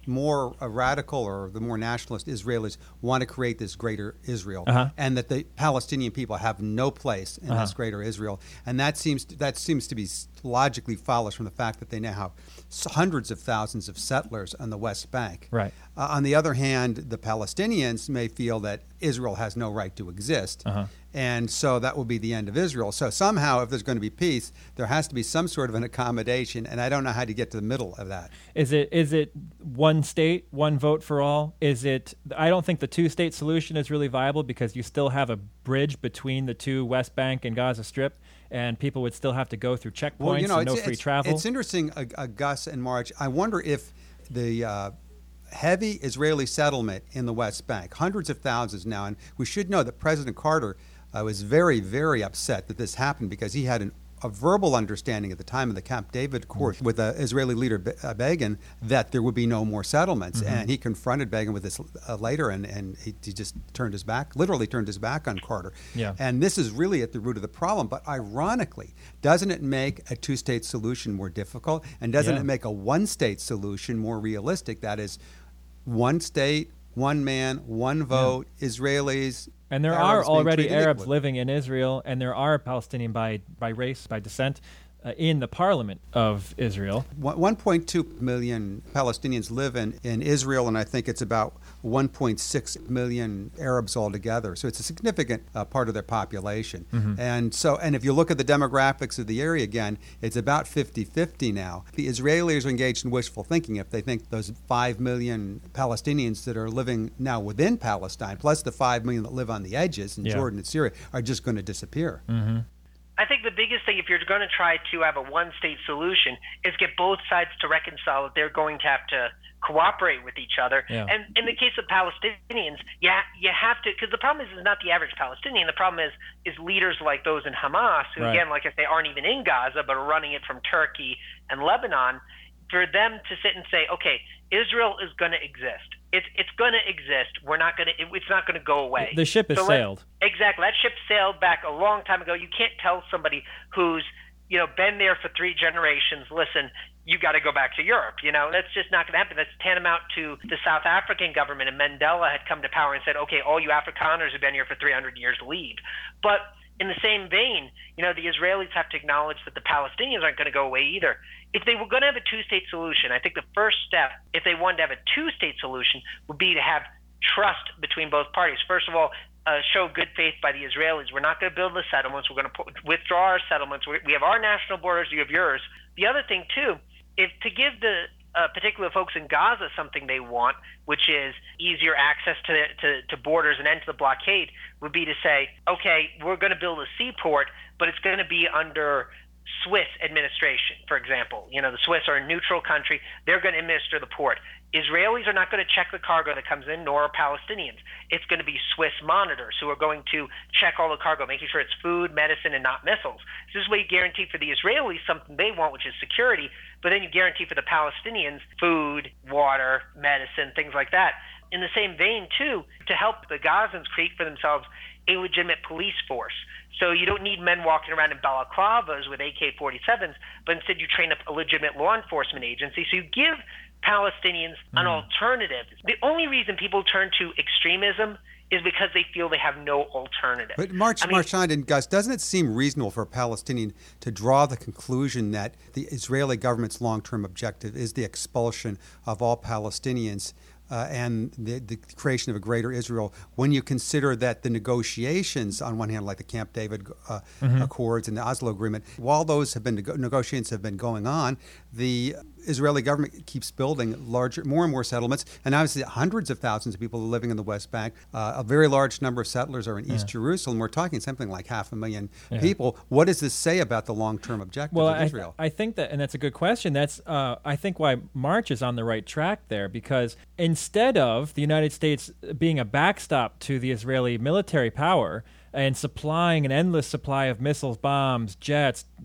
[SPEAKER 1] more uh, radical or the more nationalist Israelis want to create this greater Israel,
[SPEAKER 3] Uh-huh.
[SPEAKER 1] and that the Palestinian people have no place in
[SPEAKER 3] Uh-huh.
[SPEAKER 1] this greater Israel, and that seems to, that seems to be s- logically follows from the fact that they now have s- hundreds of thousands of settlers on the West Bank.
[SPEAKER 3] Right.
[SPEAKER 1] Uh, on the other hand, the Palestinians may feel that Israel has no right to exist,
[SPEAKER 3] Uh-huh.
[SPEAKER 1] and so that will be the end of Israel. So somehow, if there's going to be peace, there has to be some sort of an accommodation, and I don't know how to get to the middle of that.
[SPEAKER 3] Is it is it one state, one vote for all? Is it? I don't think the two-state solution is really viable because you still have a bridge between the two West Bank and Gaza Strip, and people would still have to go through checkpoints
[SPEAKER 1] Well, you know,
[SPEAKER 3] and no
[SPEAKER 1] it's,
[SPEAKER 3] free
[SPEAKER 1] it's,
[SPEAKER 3] travel.
[SPEAKER 1] it's interesting, uh, uh, Gus and Marge. I wonder if the uh, heavy Israeli settlement in the West Bank, hundreds of thousands now, and we should know that President Carter uh, was very, very upset that this happened because he had an, a verbal understanding at the time of the Camp David Accord
[SPEAKER 3] Mm-hmm.
[SPEAKER 1] with the Israeli leader Be- uh, Begin that there would be no more settlements.
[SPEAKER 3] Mm-hmm.
[SPEAKER 1] And he confronted Begin with this uh, later, and, and he, he just turned his back, literally turned his back on Carter.
[SPEAKER 3] Yeah.
[SPEAKER 1] And this is really at the root of the problem. But ironically, doesn't it make a two-state solution more difficult? And doesn't
[SPEAKER 3] Yeah.
[SPEAKER 1] it make a one-state solution more realistic? That is, one state, one man, one vote, Israelis.
[SPEAKER 3] And there
[SPEAKER 1] Arabs
[SPEAKER 3] are
[SPEAKER 1] being
[SPEAKER 3] already
[SPEAKER 1] treated
[SPEAKER 3] Arabs
[SPEAKER 1] equally.
[SPEAKER 3] living in Israel, and there are Palestinian by, by race, by descent, uh, in the parliament of Israel.
[SPEAKER 1] One- 1.2 million Palestinians live in, in Israel, and I think it's about one point six million Arabs altogether. So it's a significant uh, part of their population.
[SPEAKER 3] Mm-hmm.
[SPEAKER 1] And so, and if you look at the demographics of the area again, it's about fifty-fifty now. The Israelis are engaged in wishful thinking if they think those five million Palestinians that are living now within Palestine, plus the five million that live on the edges in
[SPEAKER 3] Yeah.
[SPEAKER 1] Jordan and Syria, are just going to disappear.
[SPEAKER 3] Mm-hmm.
[SPEAKER 2] I think the biggest thing, if you're going to try to have a one-state solution, is get both sides to reconcile that they're going to have to cooperate with each other.
[SPEAKER 3] Yeah.
[SPEAKER 2] And in the case of Palestinians, yeah, you have to, because the problem is, is not the average Palestinian. The problem is, is leaders like those in Hamas, who
[SPEAKER 3] Right.
[SPEAKER 2] again, like I say, aren't even in Gaza, but are running it from Turkey and Lebanon. For them to sit and say, okay, Israel is going to exist. It's it's going to exist. We're not going to. It, it's not going to go away.
[SPEAKER 3] The ship has
[SPEAKER 2] So let-
[SPEAKER 3] sailed.
[SPEAKER 2] Exactly. That ship sailed back a long time ago. You can't tell somebody who's, you know, been there for three generations, listen, you got to go back to Europe. You know, that's just not going to happen. That's tantamount to the South African government, and Mandela had come to power and said, okay, all you Afrikaners who've been here for three hundred years, leave. But in the same vein, you know, the Israelis have to acknowledge that the Palestinians aren't going to go away either. If they were going to have a two-state solution, I think the first step, if they wanted to have a two-state solution, would be to have trust between both parties. First of all, uh, show good faith by the Israelis. We're not going to build the settlements. We're going to put, withdraw our settlements. We, we have our national borders. You have yours. The other thing, too, if to give the uh, particular folks in Gaza something they want, which is easier access to, to, to borders and end to the blockade, would be to say, okay, we're going to build a seaport, but it's going to be under Swiss administration, for example. You know, the Swiss are a neutral country. They're going to administer the port. Israelis are not going to check the cargo that comes in, nor are Palestinians. It's going to be Swiss monitors who are going to check all the cargo, making sure it's food, medicine, and not missiles. This is where you guarantee for the Israelis something they want, which is security, but then you guarantee for the Palestinians food, water, medicine, things like that. In the same vein, too, to help the Gazans create for themselves a legitimate police force. So you don't need men walking around in balaclavas with A K forty-sevens, but instead you train up a legitimate law enforcement agency. So you give Palestinians an alternative. The only reason people turn to extremism is because they feel they have no alternative.
[SPEAKER 1] But March,
[SPEAKER 2] I mean,
[SPEAKER 1] Marchand and Gus, doesn't it seem reasonable for a Palestinian to draw the conclusion that the Israeli government's long-term objective is the expulsion of all Palestinians uh, and the, the creation of a greater Israel, when you consider that the negotiations, on one hand, like the Camp David uh,
[SPEAKER 3] Mm-hmm.
[SPEAKER 1] Accords and the Oslo Agreement, while those have been nego- negotiations have been going on, the Israeli government keeps building larger, more and more settlements, and obviously hundreds of thousands of people are living in the West Bank. Uh, a very large number of settlers are in East Jerusalem. We're talking something like half a million
[SPEAKER 3] Yeah.
[SPEAKER 1] people. What does this say about the long-term objectives
[SPEAKER 3] Well,
[SPEAKER 1] of
[SPEAKER 3] I,
[SPEAKER 1] Israel?
[SPEAKER 3] I think that, and that's a good question. That's, uh, I think, why March is on the right track there, because instead of the United States being a backstop to the Israeli military power and supplying an endless supply of missiles, bombs, jets,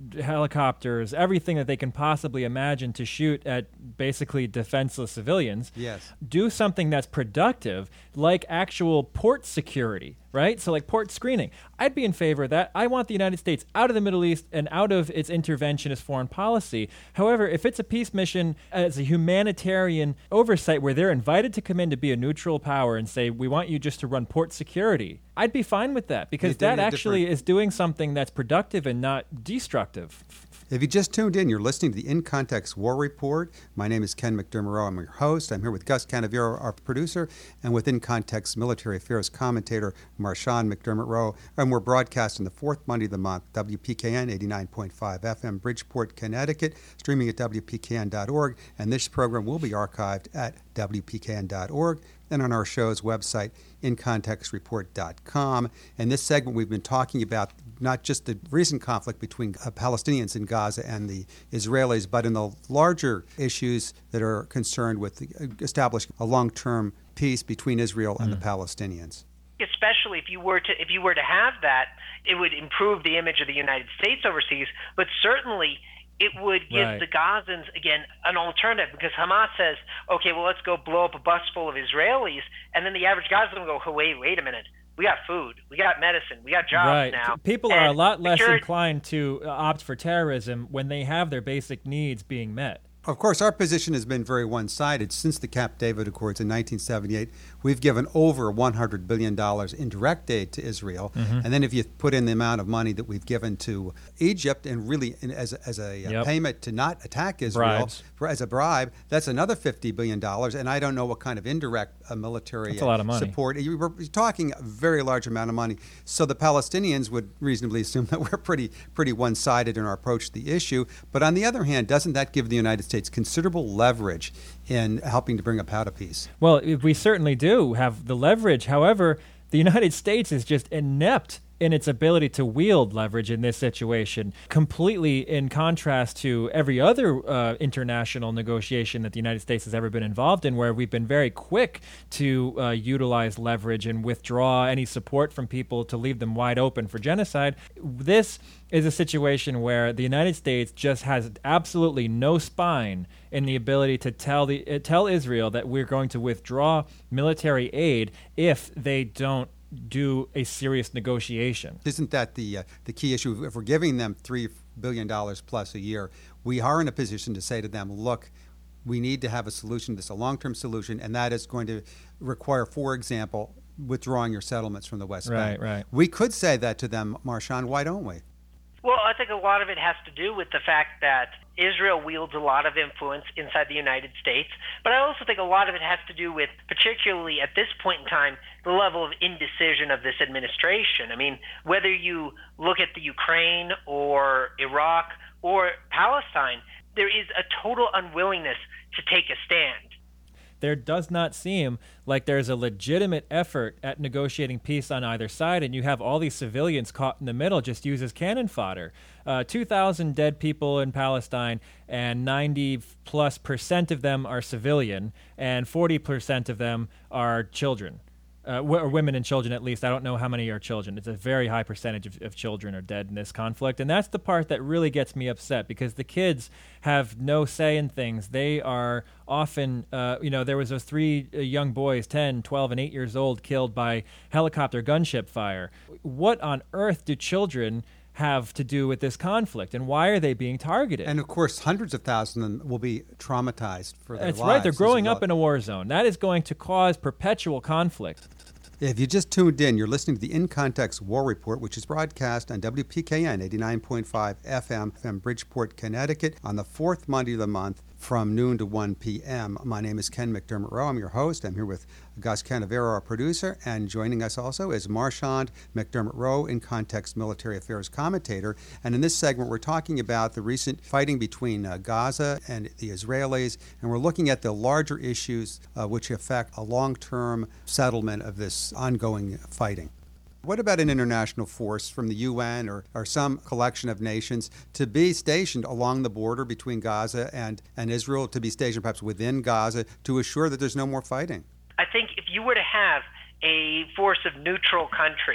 [SPEAKER 3] helicopters, everything that they can possibly imagine to shoot at basically defenseless civilians.
[SPEAKER 1] Yes.
[SPEAKER 3] Do something that's productive, like actual port security, right? So like port screening. I'd be in favor of that. I want the United States out of the Middle East and out of its interventionist foreign policy. However, if it's a peace mission as a humanitarian oversight where they're invited to come in to be a neutral power and say, we want you just to run port security, I'd be fine with that, because that actually different... is doing something that's productive and not destructive.
[SPEAKER 1] If you just tuned in, you're listening to the In Context War Report. My name is Ken McDermott. I'm your host. I'm here with Gus Canavero, our producer, and with In Context Military Affairs commentator Marchand McDermott-Rowe. And we're broadcasting the fourth Monday of the month, W P K N eighty-nine point five F M, Bridgeport, Connecticut, streaming at W P K N dot org. And this program will be archived at W P K N dot org and on our show's website, in context report dot com. In this segment, we've been talking about not just the recent conflict between uh, Palestinians in Gaza and the Israelis, but in the larger issues that are concerned with the, uh, establishing a long-term peace between Israel and mm. the Palestinians.
[SPEAKER 2] Especially if you were to if you were to have that, it would improve the image of the United States overseas, but certainly it would give
[SPEAKER 3] right.
[SPEAKER 2] the Gazans, again, an alternative, because Hamas says, okay, well, let's go blow up a bus full of Israelis, and then the average Gazan will go, oh, wait, wait a minute. We got food, we got medicine, we got jobs
[SPEAKER 3] right.
[SPEAKER 2] now.
[SPEAKER 3] People
[SPEAKER 2] and
[SPEAKER 3] are a lot less
[SPEAKER 2] security-
[SPEAKER 3] inclined to uh, opt for terrorism when they have their basic needs being met.
[SPEAKER 1] Of course, our position has been very one-sided. Since the Camp David Accords in nineteen seventy-eight, we've given over one hundred billion dollars in direct aid to Israel. Mm-hmm. And then if you put in the amount of money that we've given to Egypt, and really in, as, a, as a
[SPEAKER 3] yep.
[SPEAKER 1] payment to not attack Israel, for, as a bribe, that's another fifty billion dollars. And I don't know what kind of indirect uh, military
[SPEAKER 3] that's a lot of money.
[SPEAKER 1] support. You were talking a very large amount of money. So the Palestinians would reasonably assume that we're pretty, pretty one-sided in our approach to the issue. But on the other hand, doesn't that give the United States considerable leverage in helping to bring about a peace?
[SPEAKER 3] Well, we certainly do have the leverage. However, the United States is just inept in its ability to wield leverage in this situation, completely in contrast to every other uh, international negotiation that the United States has ever been involved in, where we've been very quick to uh, utilize leverage and withdraw any support from people to leave them wide open for genocide. This is a situation where the United States just has absolutely no spine in the ability to tell the uh, tell Israel that we're going to withdraw military aid if they don't do a serious negotiation.
[SPEAKER 1] Isn't that the uh, the key issue? If we're giving them three billion dollars plus a year, we are in a position to say to them, look, we need to have a solution. This is a long-term solution, and that is going to require, for example, withdrawing your settlements from the West Bank.
[SPEAKER 3] Right, right.
[SPEAKER 1] We could say that to them, Marchand. Why don't we?
[SPEAKER 2] Well, I think a lot of it has to do with the fact that Israel wields a lot of influence inside the United States, but I also think a lot of it has to do with, particularly at this point in time, the level of indecision of this administration. I mean, whether you look at the Ukraine or Iraq or Palestine, there is a total unwillingness to take a stand.
[SPEAKER 3] There does not seem like there's a legitimate effort at negotiating peace on either side, and you have all these civilians caught in the middle just used as cannon fodder. Uh, two thousand dead people in Palestine, and ninety plus percent of them are civilian, and forty percent of them are children. Uh, w- or women and children, at least. I don't know how many are children. It's a very high percentage of, of children are dead in this conflict. And that's the part that really gets me upset, because the kids have no say in things. They are often, uh, you know, there was those three uh, young boys, ten, twelve, and eight years old, killed by helicopter gunship fire. What on earth do children have to do with this conflict, and why are they being targeted?
[SPEAKER 1] And of course, hundreds of thousands of them will be traumatized for their
[SPEAKER 3] That's
[SPEAKER 1] lives.
[SPEAKER 3] right. They're growing up in a war zone. That is going to cause perpetual conflict.
[SPEAKER 1] If you just tuned in, you're listening to the In Context War Report, which is broadcast on W P K N eighty-nine point five F M from Bridgeport, Connecticut, on the fourth Monday of the month from noon to one p.m. My name is Ken McDermott-Rowe. I'm your host. I'm here with Gus Canavero, our producer, and joining us also is Marchand McDermott-Rowe, In Context Military Affairs commentator. And in this segment, we're talking about the recent fighting between uh, Gaza and the Israelis, and we're looking at the larger issues uh, which affect a long-term settlement of this ongoing fighting. What about an international force from the U N or, or some collection of nations to be stationed along the border between Gaza and, and Israel, to be stationed perhaps within Gaza to assure that there's no more fighting?
[SPEAKER 2] I think if you were to have a force of neutral countries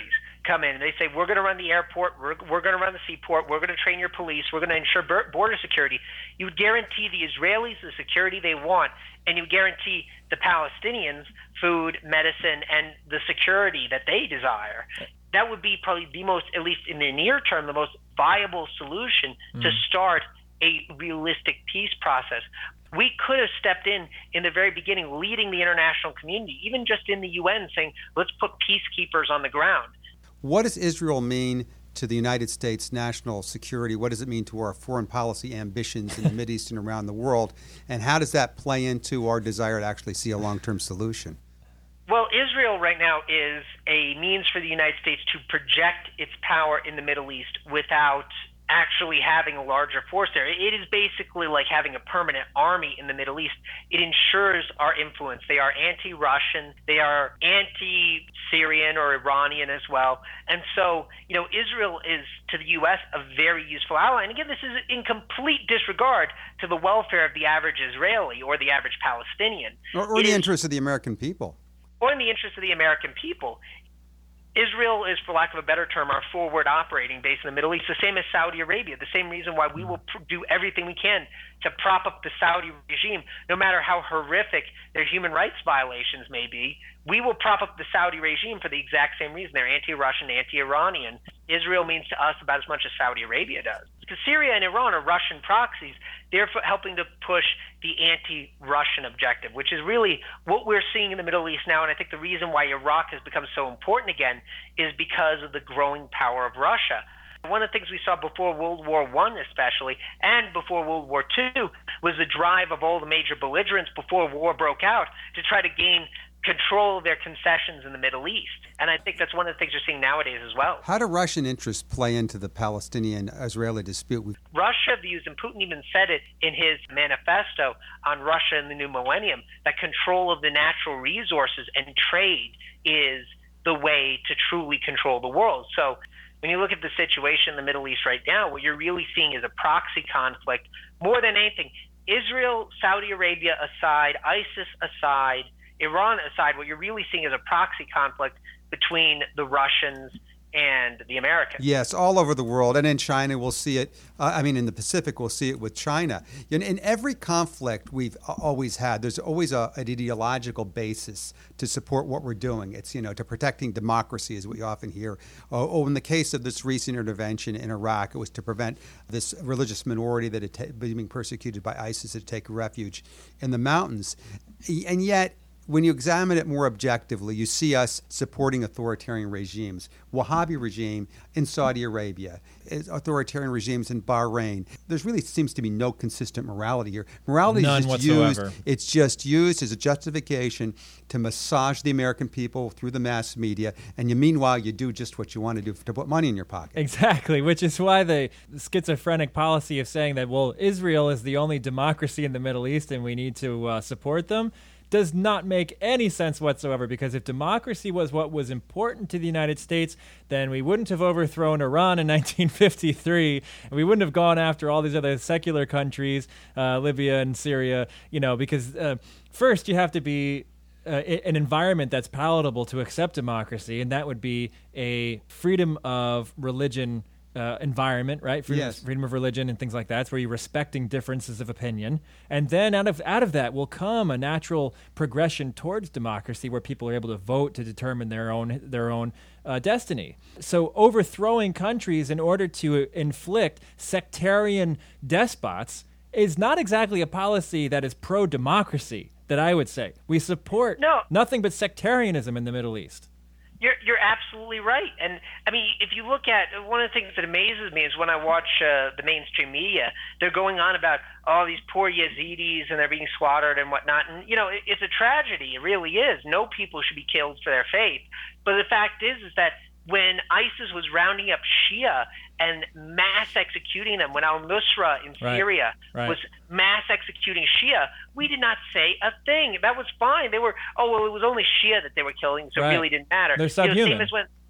[SPEAKER 2] come in and they say, we're going to run the airport, we're, we're going to run the seaport, we're going to train your police, we're going to ensure border security, you would guarantee the Israelis the security they want, and you guarantee the Palestinians food, medicine, and the security that they desire. That would be probably the most, at least in the near term, the most viable solution mm. to start a realistic peace process. We could have stepped in in the very beginning, leading the international community, even just in the U N, saying, let's put peacekeepers on the ground.
[SPEAKER 1] What does Israel mean to the United States national security? What does it mean to our foreign policy ambitions in the Mideast and around the world? And how does that play into our desire to actually see a long-term solution?
[SPEAKER 2] Well, Israel right now is a means for the United States to project its power in the Middle East without actually having a larger force there. It is basically like having a permanent army in the Middle East. It ensures our influence. They are anti-Russian. They are anti-Syrian or Iranian as well. And so, you know, Israel is, to the U S, a very useful ally. And again, this is in complete disregard to the welfare of the average Israeli or the average Palestinian.
[SPEAKER 1] Or, or the interests of the American people.
[SPEAKER 2] Or in the interest of the American people. Israel is, for lack of a better term, our forward operating base in the Middle East, the same as Saudi Arabia, the same reason why we will pr- do everything we can to prop up the Saudi regime, no matter how horrific their human rights violations may be. We will prop up the Saudi regime for the exact same reason. They're anti-Russian, anti-Iranian. Israel means to us about as much as Saudi Arabia does. Because Syria and Iran are Russian proxies. They're f- helping to push the anti-Russian objective, which is really what we're seeing in the Middle East now. And I think the reason why Iraq has become so important again is because of the growing power of Russia. One of the things we saw before World War One especially, and before World War Two, was the drive of all the major belligerents before war broke out to try to gain control of their concessions in the Middle East. And I think that's one of the things you're seeing nowadays as well.
[SPEAKER 1] How do Russian interests play into the Palestinian-Israeli dispute?
[SPEAKER 2] Russia views, and Putin even said it in his manifesto on Russia in the new millennium, that control of the natural resources and trade is the way to truly control the world. So when you look at the situation in the Middle East right now, what you're really seeing is a proxy conflict. More than anything, Israel, Saudi Arabia aside, ISIS aside, Iran aside, what you're really seeing is a proxy conflict between the Russians and the Americans.
[SPEAKER 1] Yes, all over the world. And in China, we'll see it. Uh, I mean, in the Pacific, we'll see it with China. In, in every conflict we've always had, there's always a, an ideological basis to support what we're doing. It's, you know, to protecting democracy is what you often hear. Oh, oh in the case of this recent intervention in Iraq, it was to prevent this religious minority that had ta- being persecuted by ISIS to take refuge in the mountains. And yet, when you examine it more objectively, you see us supporting authoritarian regimes. Wahhabi regime in Saudi Arabia, authoritarian regimes in Bahrain. There really seems to be no consistent morality here. Morality
[SPEAKER 3] None
[SPEAKER 1] is just
[SPEAKER 3] whatsoever.
[SPEAKER 1] used. It's just used as a justification to massage the American people through the mass media, and you meanwhile you do just what you want to do to put money in your pocket.
[SPEAKER 3] Exactly, which is why the schizophrenic policy of saying that, well, Israel is the only democracy in the Middle East and we need to uh, support them, does not make any sense whatsoever, because if democracy was what was important to the United States, then we wouldn't have overthrown Iran in nineteen fifty-three, and we wouldn't have gone after all these other secular countries, uh, Libya and Syria, you know, because uh, first you have to be uh, an environment that's palatable to accept democracy, and that would be a freedom of religion Uh, environment, right? Freedom,
[SPEAKER 1] yes.
[SPEAKER 3] freedom of religion and things like that. It's where you're respecting differences of opinion. And then out of out of that will come a natural progression towards democracy where people are able to vote to determine their own their own uh, destiny. So overthrowing countries in order to inflict sectarian despots is not exactly a policy that is pro-democracy, that I would say. We support
[SPEAKER 2] no.
[SPEAKER 3] nothing but sectarianism in the Middle East.
[SPEAKER 2] You're you're absolutely right. And I mean, if you look at one of the things that amazes me is when I watch uh, the mainstream media, they're going on about all oh, these poor Yazidis and they're being slaughtered and whatnot. And, you know, it, it's a tragedy. It really is. No people should be killed for their faith. But the fact is, is that when ISIS was rounding up Shia and mass executing them, when al-Nusra in
[SPEAKER 3] right.
[SPEAKER 2] Syria
[SPEAKER 3] right.
[SPEAKER 2] was mass executing Shia, we did not say a thing. That was fine. They were, oh, well, it was only Shia that they were killing, so
[SPEAKER 3] right.
[SPEAKER 2] it really didn't matter.
[SPEAKER 3] They're subhuman.
[SPEAKER 2] You know, same as when,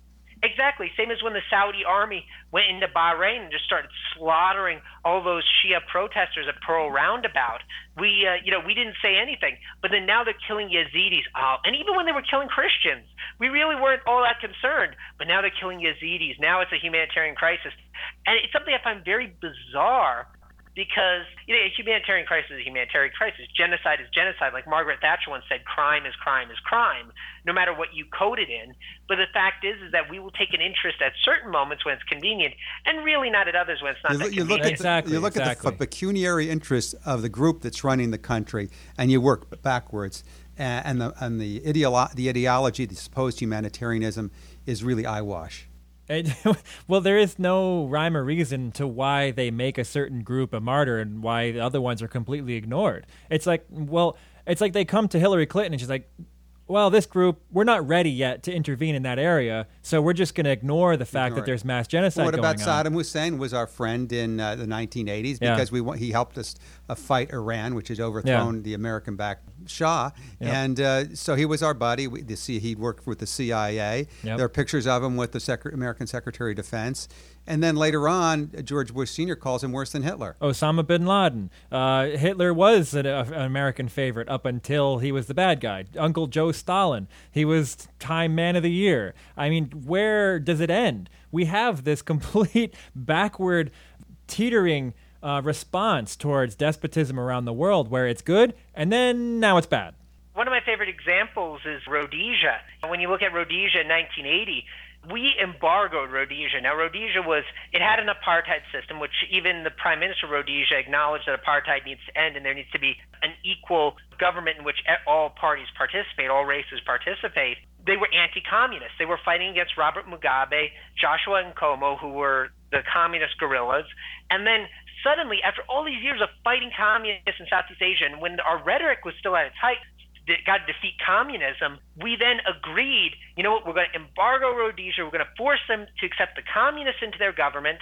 [SPEAKER 2] Exactly. Same as when the Saudi army went into Bahrain and just started slaughtering all those Shia protesters at Pearl Roundabout. We, uh, you know, we didn't say anything. But then now they're killing Yazidis. Oh, and even when they were killing Christians, we really weren't all that concerned. But now they're killing Yazidis. Now it's a humanitarian crisis. And it's something I find very bizarre, because you know, a humanitarian crisis is a humanitarian crisis. Genocide is genocide. Like Margaret Thatcher once said, crime is crime is crime, no matter what you code it in. But the fact is, is that we will take an interest at certain moments when it's convenient, and really not at others when it's not
[SPEAKER 1] you,
[SPEAKER 2] that
[SPEAKER 1] you
[SPEAKER 2] convenient.
[SPEAKER 1] look at
[SPEAKER 3] Exactly,
[SPEAKER 1] the, you look
[SPEAKER 3] exactly.
[SPEAKER 1] at the pecuniary interests of the group that's running the country, and you work backwards. And the and the, ideolo- the ideology, the supposed humanitarianism, is really eyewash.
[SPEAKER 3] It, well, there is no rhyme or reason to why they make a certain group a martyr and why the other ones are completely ignored. It's like, well, it's like they come to Hillary Clinton and she's like, well, this group, we're not ready yet to intervene in that area, so we're just going to ignore the fact
[SPEAKER 1] Ignore
[SPEAKER 3] that
[SPEAKER 1] it.
[SPEAKER 3] there's mass genocide
[SPEAKER 1] Well, what
[SPEAKER 3] going
[SPEAKER 1] about
[SPEAKER 3] on.
[SPEAKER 1] Saddam Hussein? Was our friend in uh, the nineteen eighties
[SPEAKER 3] Yeah.
[SPEAKER 1] because we wa- he helped us uh, fight Iran, which had overthrown
[SPEAKER 3] Yeah.
[SPEAKER 1] the American-backed Shah,
[SPEAKER 3] Yep.
[SPEAKER 1] and uh, so he was our buddy. We, the, C- he worked with the C I A.
[SPEAKER 3] Yep.
[SPEAKER 1] There are pictures of him with the Sec- American Secretary of Defense, and then later on, George Bush Senior calls him worse than Hitler.
[SPEAKER 3] Osama bin Laden. Uh, Hitler was an, uh, an American favorite up until he was the bad guy. Uncle Joe Stalin. He was Time Man of the Year. I mean, where does it end? We have this complete backward, teetering uh, response towards despotism around the world where it's good and then now it's bad.
[SPEAKER 2] One of my favorite examples is Rhodesia. When you look at Rhodesia in nineteen eighty, we embargoed Rhodesia. Now, Rhodesia was, it had an apartheid system, which even the Prime Minister of Rhodesia acknowledged that apartheid needs to end and there needs to be an equal government in which all parties participate, all races participate. They were anti-communist. They were fighting against Robert Mugabe, Joshua Nkomo, who were the communist guerrillas. And then suddenly, after all these years of fighting communists in Southeast Asia, and when our rhetoric was still at its height, got to defeat communism, we then agreed, you know what, we're going to embargo Rhodesia, we're going to force them to accept the communists into their government,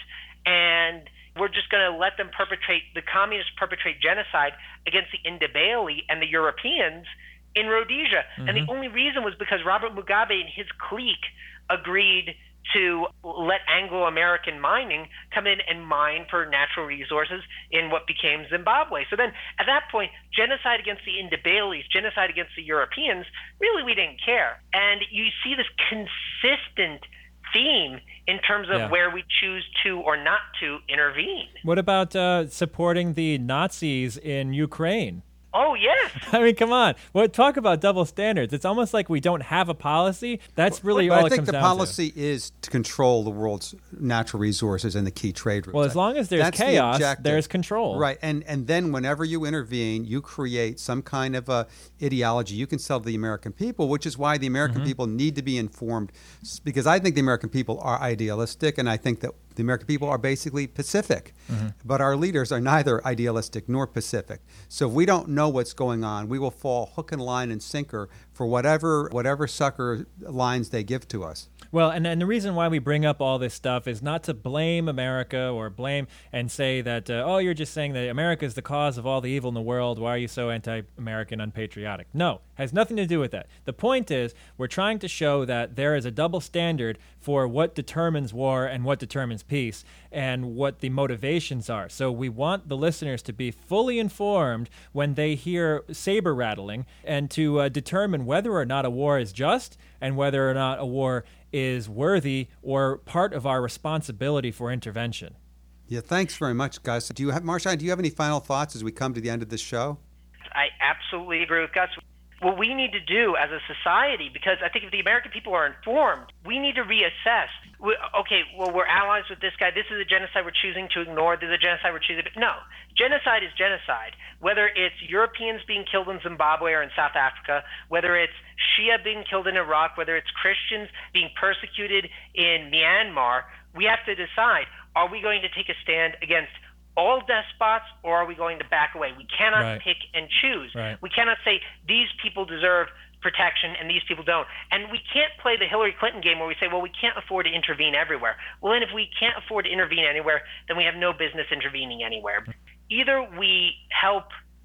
[SPEAKER 2] and we're just going to let them perpetrate, the communists perpetrate genocide against the Ndebele and the Europeans in Rhodesia. Mm-hmm. And the only reason was because Robert Mugabe and his clique agreed to let Anglo-American mining come in and mine for natural resources in what became Zimbabwe. So then, at that point, genocide against the Ndebele's, genocide against the Europeans, really we didn't care. And you see this consistent theme in terms of
[SPEAKER 3] Yeah.
[SPEAKER 2] where we choose to or not to intervene.
[SPEAKER 3] What about uh, supporting the Nazis in Ukraine?
[SPEAKER 2] Oh, yes.
[SPEAKER 3] I mean, come on. Well, talk about double standards. It's almost like we don't have a policy. That's really
[SPEAKER 1] But
[SPEAKER 3] all
[SPEAKER 1] I
[SPEAKER 3] it
[SPEAKER 1] think
[SPEAKER 3] comes
[SPEAKER 1] the
[SPEAKER 3] down
[SPEAKER 1] policy is to control the world's natural resources and the key trade routes.
[SPEAKER 3] Well, as long as there's
[SPEAKER 1] That's the
[SPEAKER 3] chaos,
[SPEAKER 1] objective.
[SPEAKER 3] there's control.
[SPEAKER 1] Right, and and then whenever you intervene, you create some kind of a ideology you can sell to the American people, which is why the American
[SPEAKER 3] Mm-hmm.
[SPEAKER 1] people need to be informed, s- because I think the American people are idealistic, and I think that the American people are basically Pacific,
[SPEAKER 3] Mm-hmm.
[SPEAKER 1] but our leaders are neither idealistic nor Pacific. So if we don't know what's going on, we will fall hook and line and sinker for whatever whatever sucker lines they give to us.
[SPEAKER 3] Well, and, and the reason why we bring up all this stuff is not to blame America or blame and say that, uh, oh, you're just saying that America is the cause of all the evil in the world. Why are you so anti-American, unpatriotic? No, has nothing to do with that. The point is we're trying to show that there is a double standard for what determines war and what determines peace and what the motivations are. So we want the listeners to be fully informed when they hear saber rattling and to uh, determine whether or not a war is just and whether or not a war is worthy or part of our responsibility for intervention.
[SPEAKER 1] Yeah, thanks very much, Gus. Do you have, Marshawn, do you have any final thoughts as we come to the end of this show?
[SPEAKER 2] I absolutely agree with Gus. What we need to do as a society, because I think if the American people are informed, we need to reassess. We, okay, well, we're allies with this guy. This is a genocide we're choosing to ignore. This is a genocide we're choosing. No, genocide is genocide. Whether it's Europeans being killed in Zimbabwe or in South Africa, whether it's Shia being killed in Iraq, whether it's Christians being persecuted in Myanmar, we have to decide, are we going to take a stand against all despots, or are we going to back away? We cannot
[SPEAKER 3] Right.
[SPEAKER 2] pick and choose.
[SPEAKER 3] Right.
[SPEAKER 2] We cannot say these people deserve protection and these people don't. And we can't play the Hillary Clinton game where we say, well, we can't afford to intervene everywhere. Well, then if we can't afford to intervene anywhere, then we have no business intervening anywhere. Either we help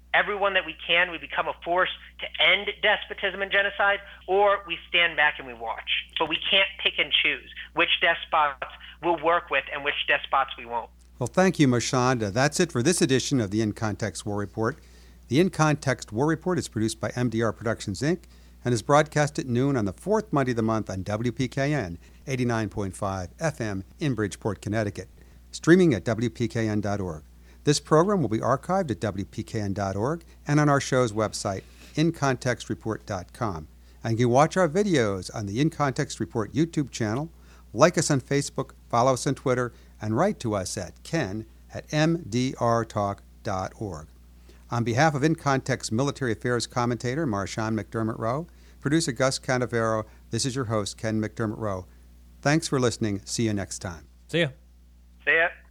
[SPEAKER 2] everyone that we can, we become a force to end despotism and genocide, or we stand back and we watch. But we can't pick and choose which despots we'll work with and which despots we won't.
[SPEAKER 1] Well, thank you, Marchand. Uh, that's it for this edition of the In Context War Report. The In Context War Report is produced by M D R Productions, Incorporated and is broadcast at noon on the fourth Monday of the month on W P K N eighty-nine point five F M in Bridgeport, Connecticut, streaming at W P K N dot org. This program will be archived at W P K N dot org and on our show's website, in context report dot com. And you can watch our videos on the In Context Report YouTube channel, like us on Facebook, follow us on Twitter, and write to us at ken at m d r talk dot org. On behalf of In Context Military Affairs commentator Marchand McDermott Rowe, producer Gus Canavero, this is your host, Ken McDermott Rowe. Thanks for listening. See you next time.
[SPEAKER 3] See ya.
[SPEAKER 2] See ya.